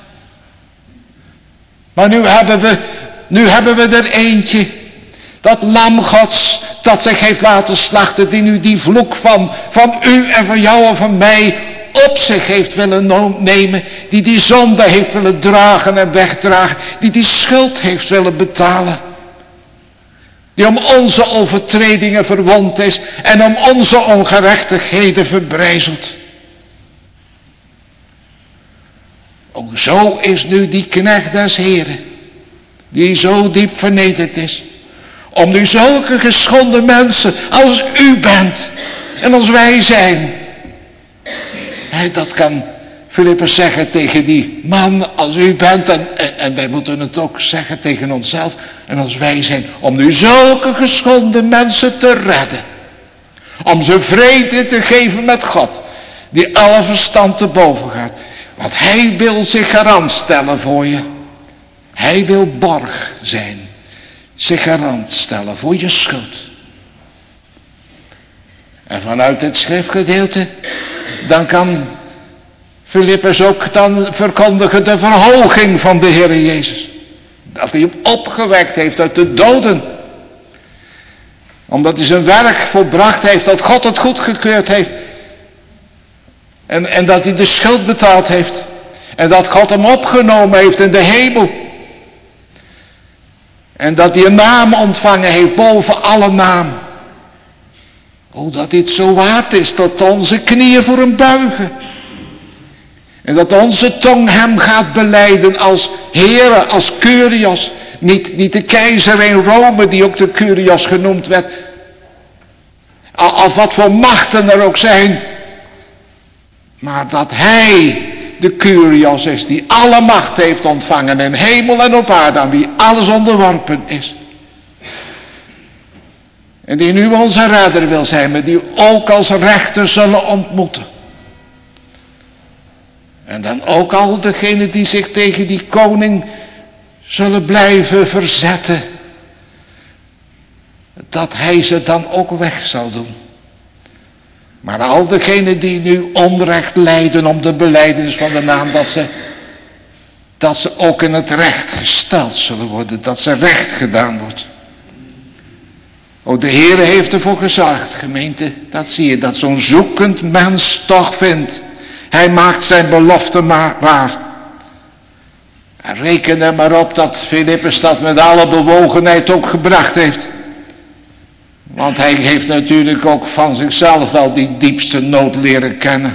Speaker 2: Maar nu hebben we, nu hebben we er eentje. Dat lam Gods, dat zich heeft laten slachten, die nu die vloek van, van u en van jou en van mij op zich heeft willen nemen. Die die zonde heeft willen dragen en wegdragen. Die die schuld heeft willen betalen. Die om onze overtredingen verwond is en om onze ongerechtigheden verbrijzeld. Ook zo is nu die knecht des Heren, die zo diep vernederd is, om nu zulke geschonden mensen als u bent en als wij zijn. Hij, dat kan Filippus zeggen tegen die man als u bent en, en, en wij moeten het ook zeggen tegen onszelf en als wij zijn, om nu zulke geschonden mensen te redden. Om ze vrede te geven met God, die alle verstand te boven gaat. Want hij wil zich garant stellen voor je. Hij wil borg zijn. Zich garant stellen voor je schuld. En vanuit het schriftgedeelte, dan kan Filippus ook dan verkondigen de verhoging van de Heer Jezus. Dat hij hem opgewekt heeft uit de doden. Omdat hij zijn werk volbracht heeft, dat God het goedgekeurd heeft. En, en dat hij de schuld betaald heeft. En dat God hem opgenomen heeft in de hemel. En dat hij een naam ontvangen heeft boven alle naam. Oh, dat dit zo waard is dat onze knieën voor hem buigen. En dat onze tong hem gaat belijden als Heere, als Kyrios. Niet, niet de keizer in Rome die ook de Kyrios genoemd werd. Of wat voor machten er ook zijn. Maar dat hij de Kyrios is die alle macht heeft ontvangen in hemel en op aarde, aan wie alles onderworpen is. En die nu onze redder wil zijn, maar die ook als rechter zullen ontmoeten. En dan ook al degenen die zich tegen die koning zullen blijven verzetten. Dat hij ze dan ook weg zal doen. Maar al degenen die nu onrecht lijden om de belijdenis van de naam, dat ze, dat ze ook in het recht gesteld zullen worden. Dat ze recht gedaan wordt. O, de Heere heeft ervoor gezorgd, gemeente. Dat zie je, dat zo'n zoekend mens toch vindt. Hij maakt zijn belofte maar waar. En reken er maar op dat Filippus dat met alle bewogenheid ook gebracht heeft. Want hij heeft natuurlijk ook van zichzelf wel die diepste nood leren kennen.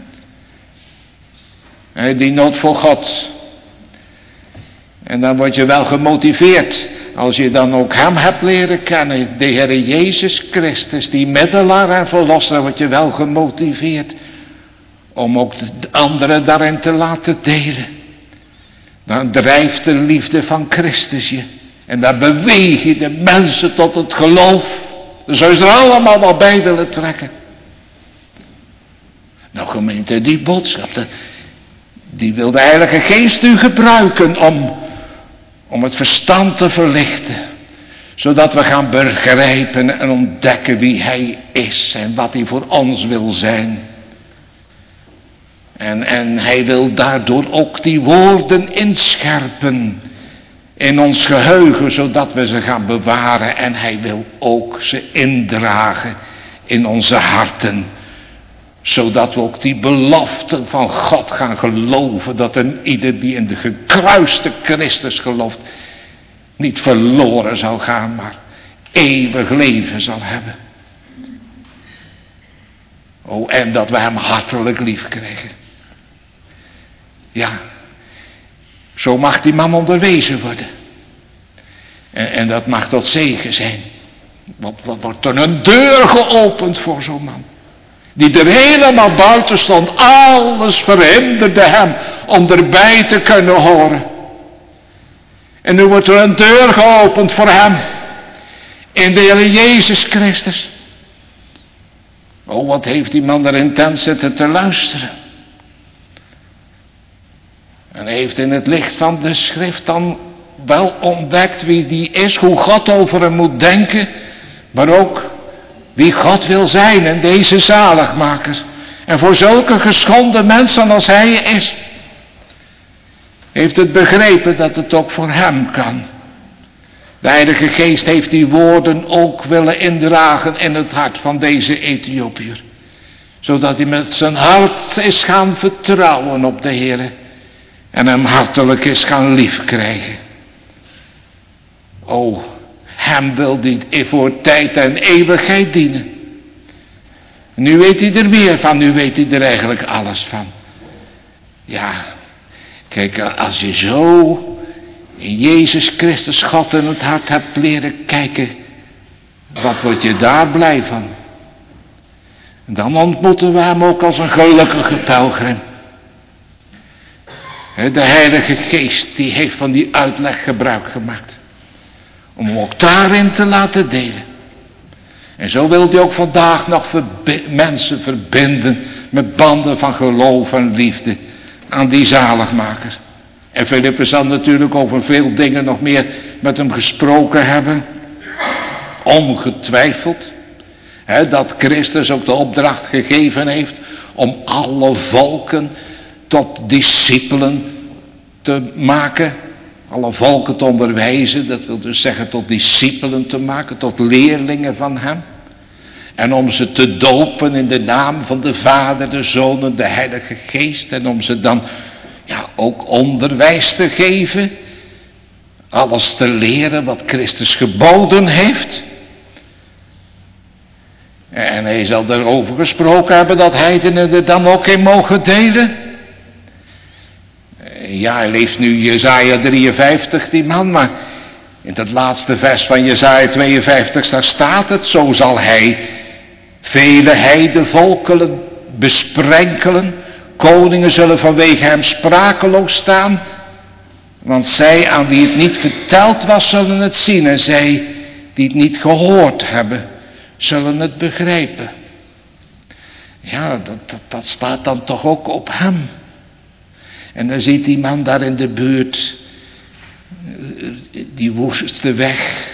Speaker 2: Die nood voor God. En dan word je wel gemotiveerd. Als je dan ook hem hebt leren kennen. De Heer Jezus Christus. Die middelaar en verlosser. Word je wel gemotiveerd. om ook de anderen daarin te laten delen. Dan drijft de liefde van Christus je. En daar beweeg je de mensen tot het geloof. Dan zou je er allemaal wel bij willen trekken. Nou gemeente, die boodschap, die wil de Heilige Geest u gebruiken om, om het verstand te verlichten. Zodat we gaan begrijpen en ontdekken wie Hij is en wat Hij voor ons wil zijn. En, en Hij wil daardoor ook die woorden inscherpen in ons geheugen, zodat we ze gaan bewaren. En Hij wil ook ze indragen in onze harten, zodat we ook die beloften van God gaan geloven, dat een ieder die in de gekruiste Christus gelooft, niet verloren zal gaan, maar eeuwig leven zal hebben. Oh, en dat we Hem hartelijk lief krijgen. Ja, zo mag die man onderwezen worden. En, en dat mag tot zegen zijn. Wat, wat wordt er een deur geopend voor zo'n man. Die er helemaal buiten stond. Alles verhinderde hem om erbij te kunnen horen. En nu wordt er een deur geopend voor hem. In de Heer Jezus Christus. Oh, wat heeft die man er intens zitten te luisteren. En hij heeft in het licht van de schrift dan wel ontdekt wie die is. Hoe God over hem moet denken. Maar ook wie God wil zijn in deze zaligmaker. En voor zulke geschonden mensen als hij is, heeft het begrepen dat het ook voor hem kan. De Heilige Geest heeft die woorden ook willen indragen in het hart van deze Ethiopiër. Zodat hij met zijn hart is gaan vertrouwen op de Heer. En hem hartelijk is gaan lief krijgen. O, hem wil hij voor tijd en eeuwigheid dienen. Nu weet hij er meer van, nu weet hij er eigenlijk alles van. Ja, kijk, als je zo in Jezus Christus God in het hart hebt leren kijken, wat word je daar blij van? En dan ontmoeten we hem ook als een gelukkige pelgrim. De Heilige Geest, die heeft van die uitleg gebruik gemaakt. Om hem ook daarin te laten delen. En zo wil hij ook vandaag nog verbi- mensen verbinden met banden van geloof en liefde aan die zaligmaker. En Filippus zal natuurlijk over veel dingen nog meer met hem gesproken hebben. Ongetwijfeld. Hè, dat Christus ook de opdracht gegeven heeft om alle volken tot discipelen te maken. Alle volken te onderwijzen, dat wil dus zeggen tot discipelen te maken, tot leerlingen van hem. En om ze te dopen in de naam van de Vader, de Zoon en de Heilige Geest. En om ze dan ja, ook onderwijs te geven. Alles te leren wat Christus geboden heeft. En hij zal erover gesproken hebben dat heidenen er dan ook in mogen delen. Ja, hij leest nu Jesaja drieënvijftig, die man, maar in dat laatste vers van Jesaja tweeënvijftig, daar staat het, zo zal hij vele heidenvolken besprenkelen, koningen zullen vanwege hem sprakeloos staan, want zij aan wie het niet verteld was, zullen het zien, en zij die het niet gehoord hebben, zullen het begrijpen. Ja, dat, dat, dat staat dan toch ook op hem. En dan ziet die man daar in de buurt, die woeste weg,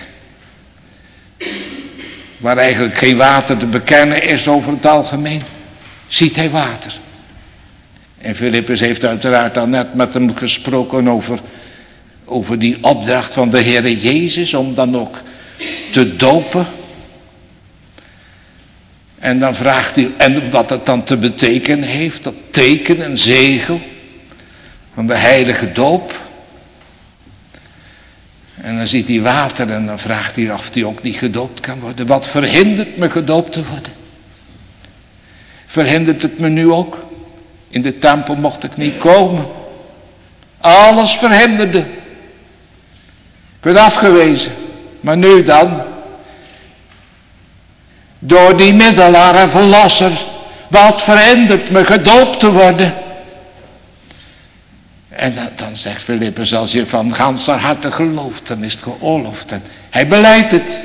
Speaker 2: waar eigenlijk geen water te bekennen is over het algemeen, ziet hij water. En Filippus heeft uiteraard al net met hem gesproken over, over die opdracht van de Heere Jezus, om dan ook te dopen. En dan vraagt hij, en wat het dan te betekenen heeft, dat teken en zegel van de heilige doop. En dan ziet hij water en dan vraagt hij of hij ook niet gedoopt kan worden. Wat verhindert me gedoopt te worden? Verhindert het me nu ook? In de tempel mocht ik niet komen. Alles verhinderde. Ik werd afgewezen. Maar nu dan? Door die middelaar en verlosser Wat verhindert me gedoopt te worden? En dan, dan zegt Filippus, als je van ganser harte gelooft, dan is het geoorloofd. En hij beleidt het.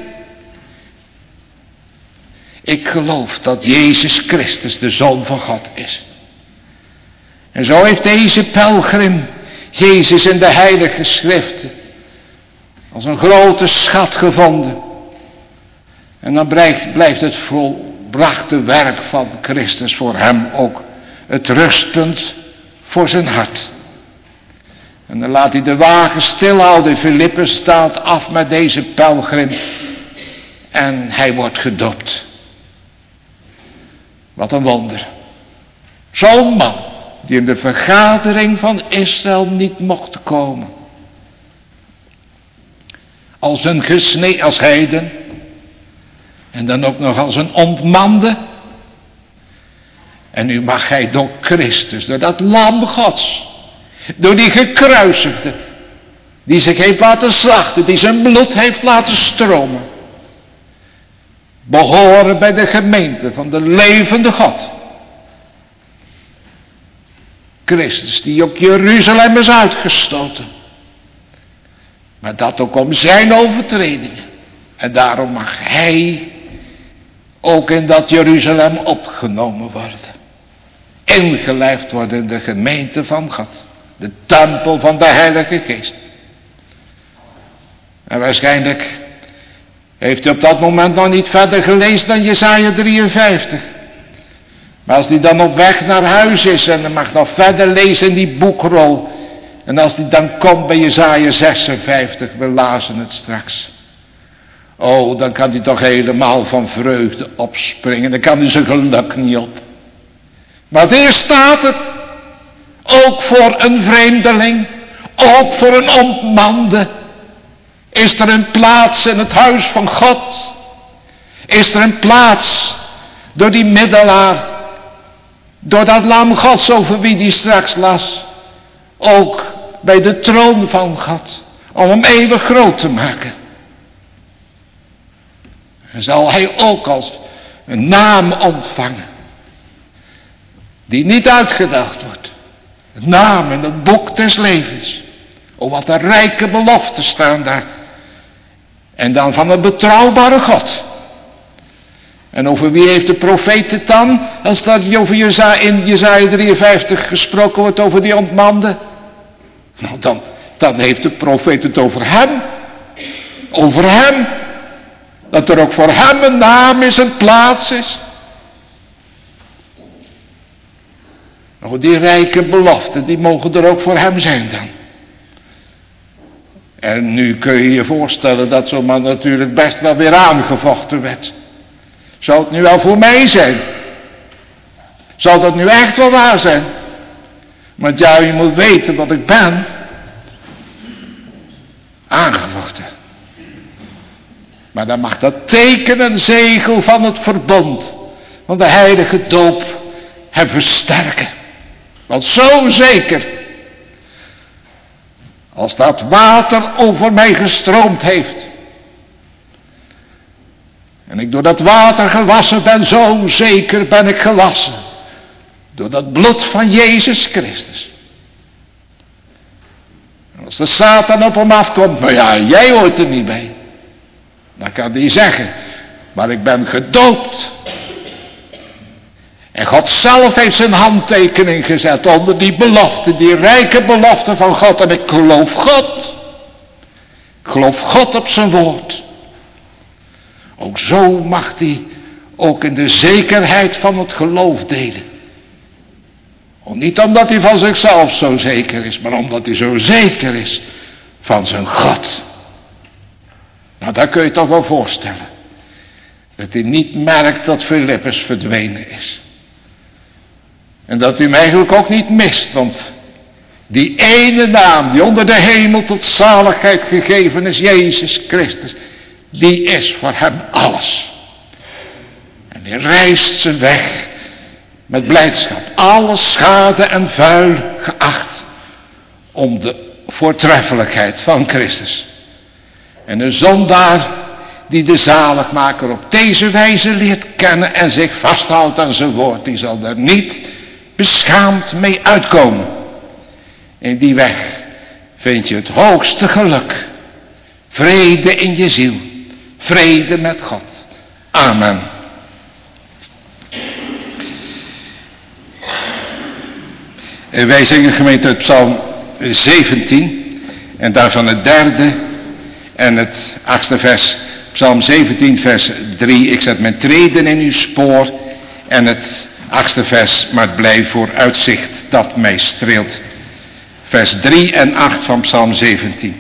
Speaker 2: Ik geloof dat Jezus Christus de Zoon van God is. En zo heeft deze pelgrim Jezus in de heilige schriften als een grote schat gevonden. En dan blijft, blijft het volbrachte werk van Christus voor hem ook het rustpunt voor zijn hart. En dan laat hij de wagen stilhouden. Filippus staat af met deze pelgrim en hij wordt gedoopt. Wat een wonder. Zo'n man die in de vergadering van Israël niet mocht komen. Als een gesneden, als heiden. En dan ook nog als een ontmande. En nu mag hij door Christus, door dat lam Gods, door die gekruisigde, die zich heeft laten slachten, die zijn bloed heeft laten stromen, behoren bij de gemeente van de levende God. Christus die ook Jeruzalem is uitgestoten. Maar dat ook om zijn overtredingen. En daarom mag hij ook in dat Jeruzalem opgenomen worden. Ingelijfd worden in de gemeente van God. De tempel van de Heilige Geest. En waarschijnlijk heeft u op dat moment nog niet verder gelezen dan Jesaja drieënvijftig. Maar als hij dan op weg naar huis is en hij mag nog verder lezen in die boekrol. En als hij dan komt bij Jesaja zesenvijftig, we lazen het straks. Oh, dan kan hij toch helemaal van vreugde opspringen. Dan kan hij zijn geluk niet op. Maar hier staat het. Ook voor een vreemdeling. Ook voor een ontmande. Is er een plaats in het huis van God. Is er een plaats door die middelaar. Door dat lam Gods over wie die straks las. Ook bij de troon van God. Om hem eeuwig groot te maken. En zal hij ook als een naam ontvangen. Die niet uitgedacht wordt. Het naam in het boek des levens. O, wat een rijke beloften staan daar. En dan van een betrouwbare God. En over wie heeft de profeet het dan? Als dat over Jezaja, in Jesaja drieënvijftig gesproken wordt over die ontmande. Nou, dan, dan heeft de profeet het over hem. Over hem. Dat er ook voor hem een naam is, een plaats is. Nou, die rijke beloften, die mogen er ook voor hem zijn dan. En nu kun je je voorstellen dat zo'n man natuurlijk best wel weer aangevochten werd. Zou het nu wel voor mij zijn? Zou dat nu echt wel waar zijn? Want ja, je moet weten wat ik ben. Aangevochten. Maar dan mag dat teken en zegel van het verbond van de heilige doop hem versterken. Want zo zeker, als dat water over mij gestroomd heeft, en ik door dat water gewassen ben, zo zeker ben ik gewassen. Door dat bloed van Jezus Christus. En als de Satan op hem afkomt, maar ja, jij hoort er niet bij. Dan kan hij zeggen, maar ik ben gedoopt. En God zelf heeft zijn handtekening gezet onder die belofte, die rijke belofte van God. En ik geloof God. Ik geloof God op zijn woord. Ook zo mag hij ook in de zekerheid van het geloof delen. Oh, niet omdat hij van zichzelf zo zeker is, maar omdat hij zo zeker is van zijn God. Nou, daar kun je toch wel voorstellen. Dat hij niet merkt dat Filippus verdwenen is. En dat hij hem eigenlijk ook niet mist, want die ene naam die onder de hemel tot zaligheid gegeven is, Jezus Christus, die is voor hem alles. En hij reist zijn weg met blijdschap, alle schade en vuil geacht, om de voortreffelijkheid van Christus. En een zondaar die de zaligmaker op deze wijze leert kennen en zich vasthoudt aan zijn woord, die zal er niet beschaamd mee uitkomen. In die weg vind je het hoogste geluk. Vrede in je ziel. Vrede met God. Amen. En wij zingen gemeente uit Psalm zeventien. En daarvan het derde en het achtste vers. Psalm zeventien vers drie. Ik zet mijn treden in uw spoor. En het achtste vers. Maar het blijft voor uitzicht dat mij streelt. Vers drie en acht van Psalm zeventien.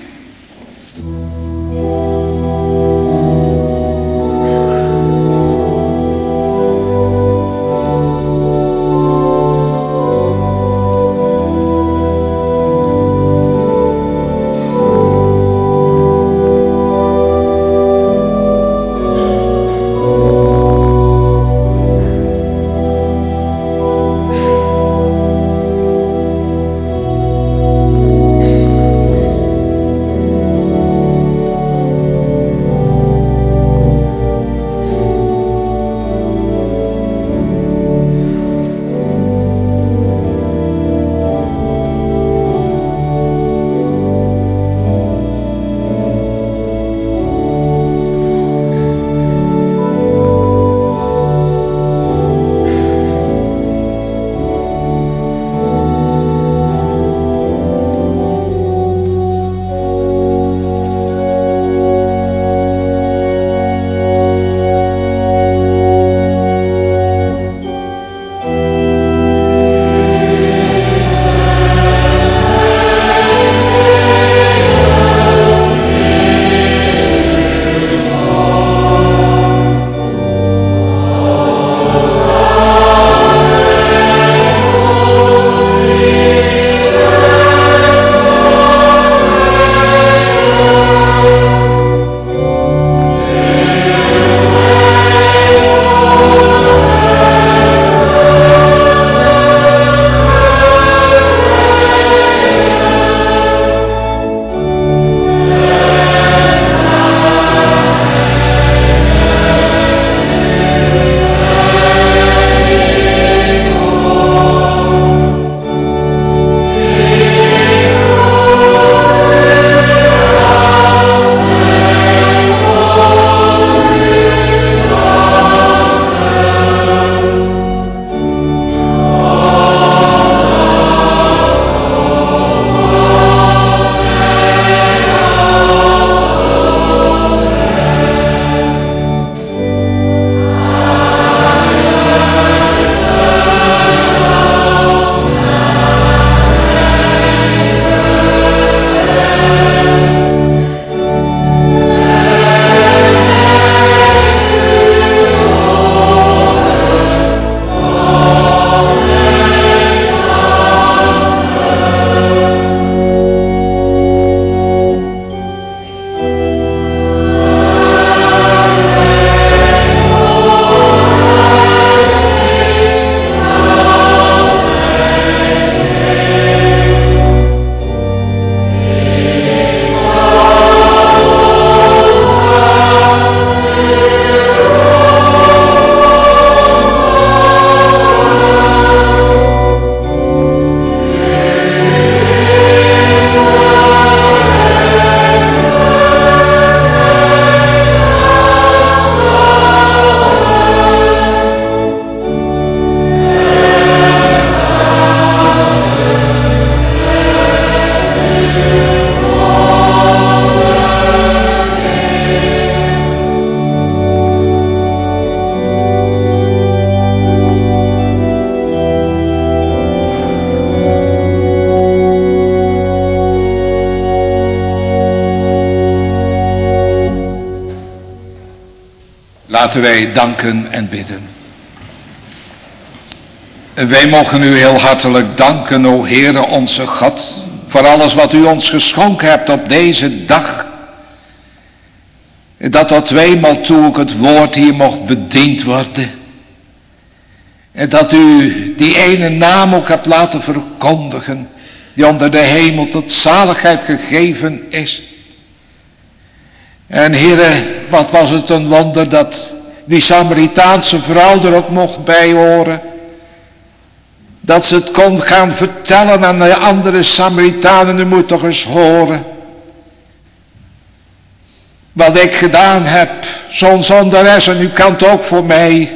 Speaker 2: Laten wij danken en bidden. En wij mogen u heel hartelijk danken, o Heere onze God, voor alles wat u ons geschonken hebt op deze dag. Dat tot tweemaal toe ook het woord hier mocht bediend worden. En dat u die ene naam ook hebt laten verkondigen, die onder de hemel tot zaligheid gegeven is. En Heere, wat was het een wonder dat die Samaritaanse vrouw er ook mocht bij horen. Dat ze het kon gaan vertellen aan de andere Samaritanen. U moet toch eens horen wat ik gedaan heb. Zo'n zondares, en u kan het ook voor mij.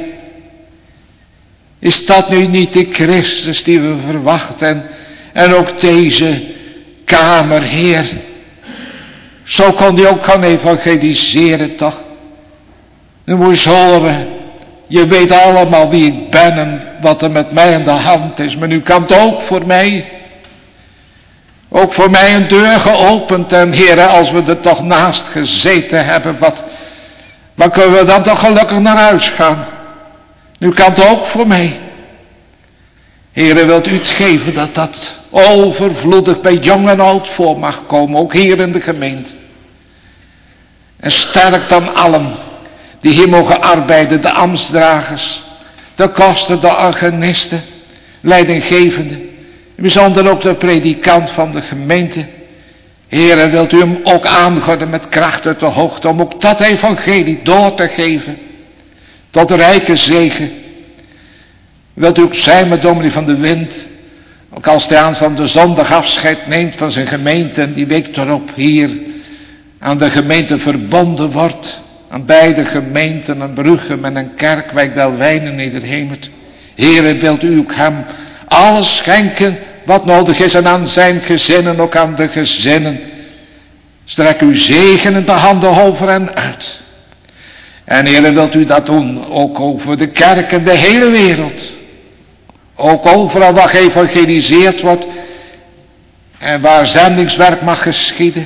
Speaker 2: Is dat nu niet de Christus die we verwachten? En ook deze kamer, Heer. Zo kon hij ook gaan evangeliseren, toch? U moet eens horen. Je weet allemaal wie ik ben en wat er met mij aan de hand is. Maar u kan het ook voor mij. Ook voor mij een deur geopend. En Heer, als we er toch naast gezeten hebben. Wat, wat kunnen we dan toch gelukkig naar huis gaan? U kan het ook voor mij. Heere, wilt u het geven dat dat overvloedig bij jong en oud voor mag komen. Ook hier in de gemeente. En sterk dan allen die hier mogen arbeiden. De ambtsdragers, de kosten, de organisten, leidinggevenden. In bijzonder ook de predikant van de gemeente. Heere, wilt u hem ook aangorden met kracht uit de hoogte. Om ook dat evangelie door te geven. Tot rijke zegen. Wilt u ook zijn met dominee van de Wind. Ook als hij aanstaande zondag afscheid neemt van zijn gemeente. En die week erop hier aan de gemeente verbonden wordt. Aan beide gemeenten, aan Bruchem en aan Kerkwijk, Delwijn en Nederhemert. Heere, wilt u ook hem alles schenken wat nodig is. En aan zijn gezinnen, ook aan de gezinnen. Strek uw zegenende handen over en uit. En Heere, wilt u dat doen ook over de kerk en de hele wereld. Ook overal waar geëvangeliseerd wordt. En waar zendingswerk mag geschieden.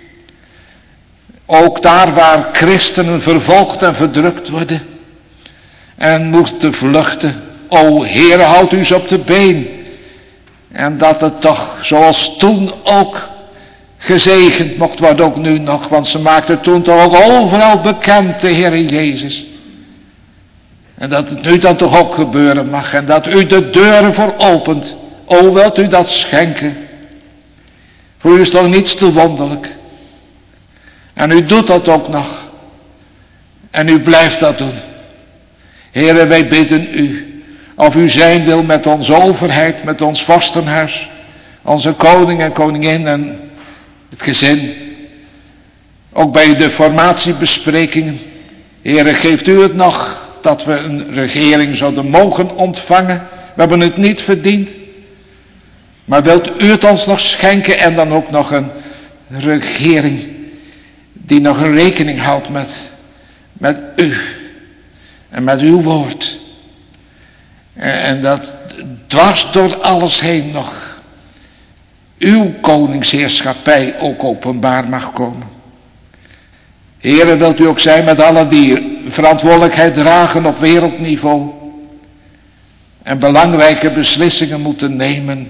Speaker 2: Ook daar waar christenen vervolgd en verdrukt worden. En moeten vluchten. O Heere, houd u ze op de been. En dat het toch zoals toen ook gezegend mocht worden, ook nu nog. Want ze maakten toen toch ook overal bekend de Heere Jezus. En dat het nu dan toch ook gebeuren mag. En dat u de deuren voor opent. O, wilt u dat schenken. Voor u is toch niets te wonderlijk. En u doet dat ook nog. En u blijft dat doen. Heere, wij bidden u. Of u zijn wil met onze overheid, met ons vorstenhuis. Onze koning en koningin en het gezin. Ook bij de formatiebesprekingen. Heere, geeft u het nog dat we een regering zouden mogen ontvangen. We hebben het niet verdiend. Maar wilt u het ons nog schenken en dan ook nog een regering die nog een rekening houdt met, met u en met uw woord. En, en dat dwars door alles heen nog uw koningsheerschappij ook openbaar mag komen. Heere, wilt u ook zijn met allen die verantwoordelijkheid dragen op wereldniveau. En belangrijke beslissingen moeten nemen.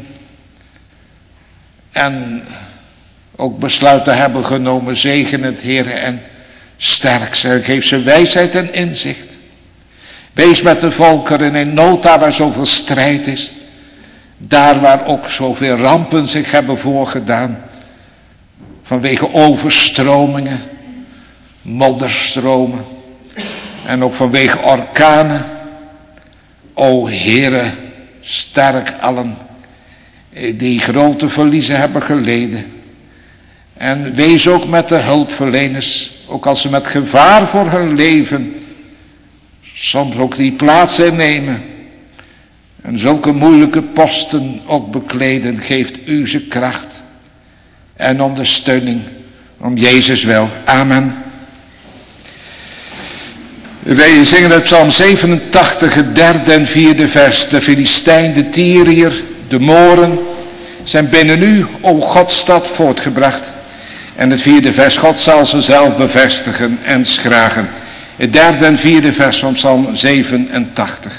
Speaker 2: En ook besluiten hebben genomen. Zegen het Heere en sterk ze. Geef ze wijsheid en inzicht. Wees met de volkeren in nood daar waar zoveel strijd is. Daar waar ook zoveel rampen zich hebben voorgedaan. Vanwege overstromingen. Modderstromen. En ook vanwege orkanen. O Heere, sterk allen die grote verliezen hebben geleden. En wees ook met de hulpverleners, ook als ze met gevaar voor hun leven soms ook die plaats innemen. En zulke moeilijke posten ook bekleden, geeft u ze kracht en ondersteuning om Jezus wel. Amen. Wij zingen het Psalm zevenentachtig, het derde en vierde vers. De Filistijn, de Tyriër, de Moren zijn binnen u, o Godstad, voortgebracht. En het vierde vers, God zal ze zelf bevestigen en schragen. Het derde en vierde vers van Psalm zevenentachtig.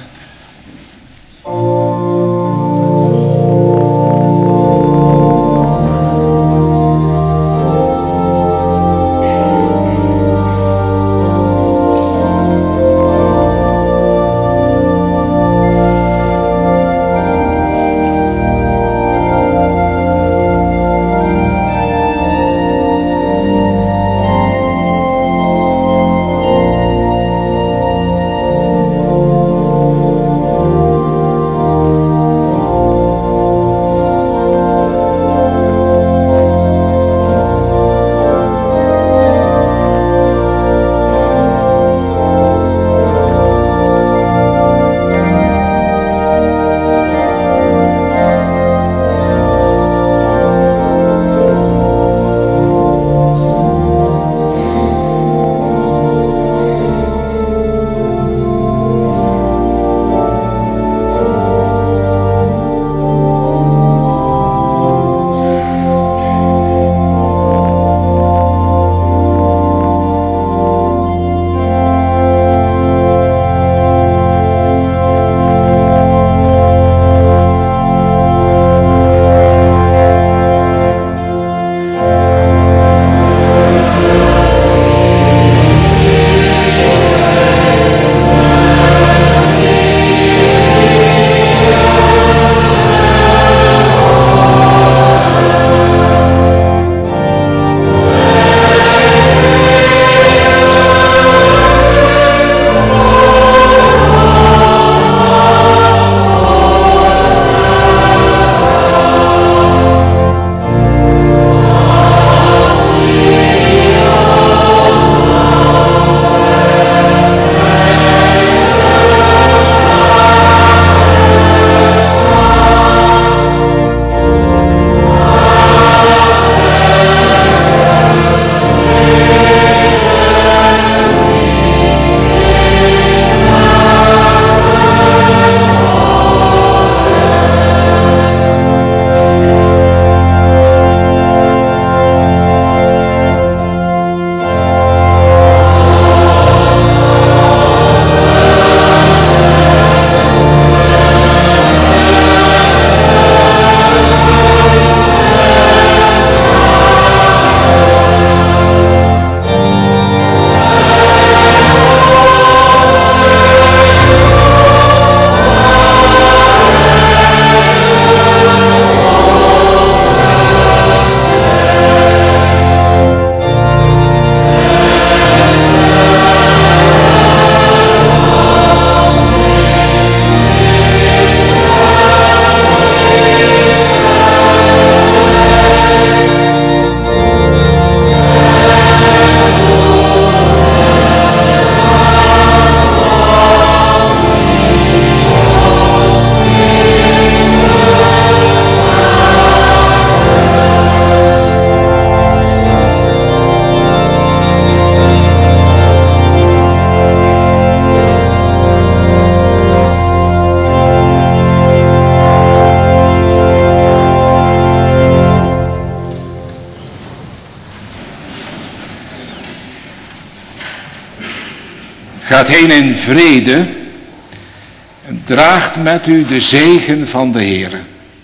Speaker 2: Gaat heen in vrede en draagt met u de zegen van de Heere.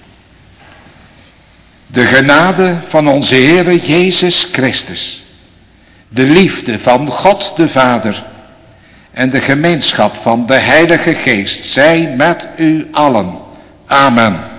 Speaker 2: De genade van onze Heere Jezus Christus, de liefde van God de Vader en de gemeenschap van de Heilige Geest zij met u allen. Amen.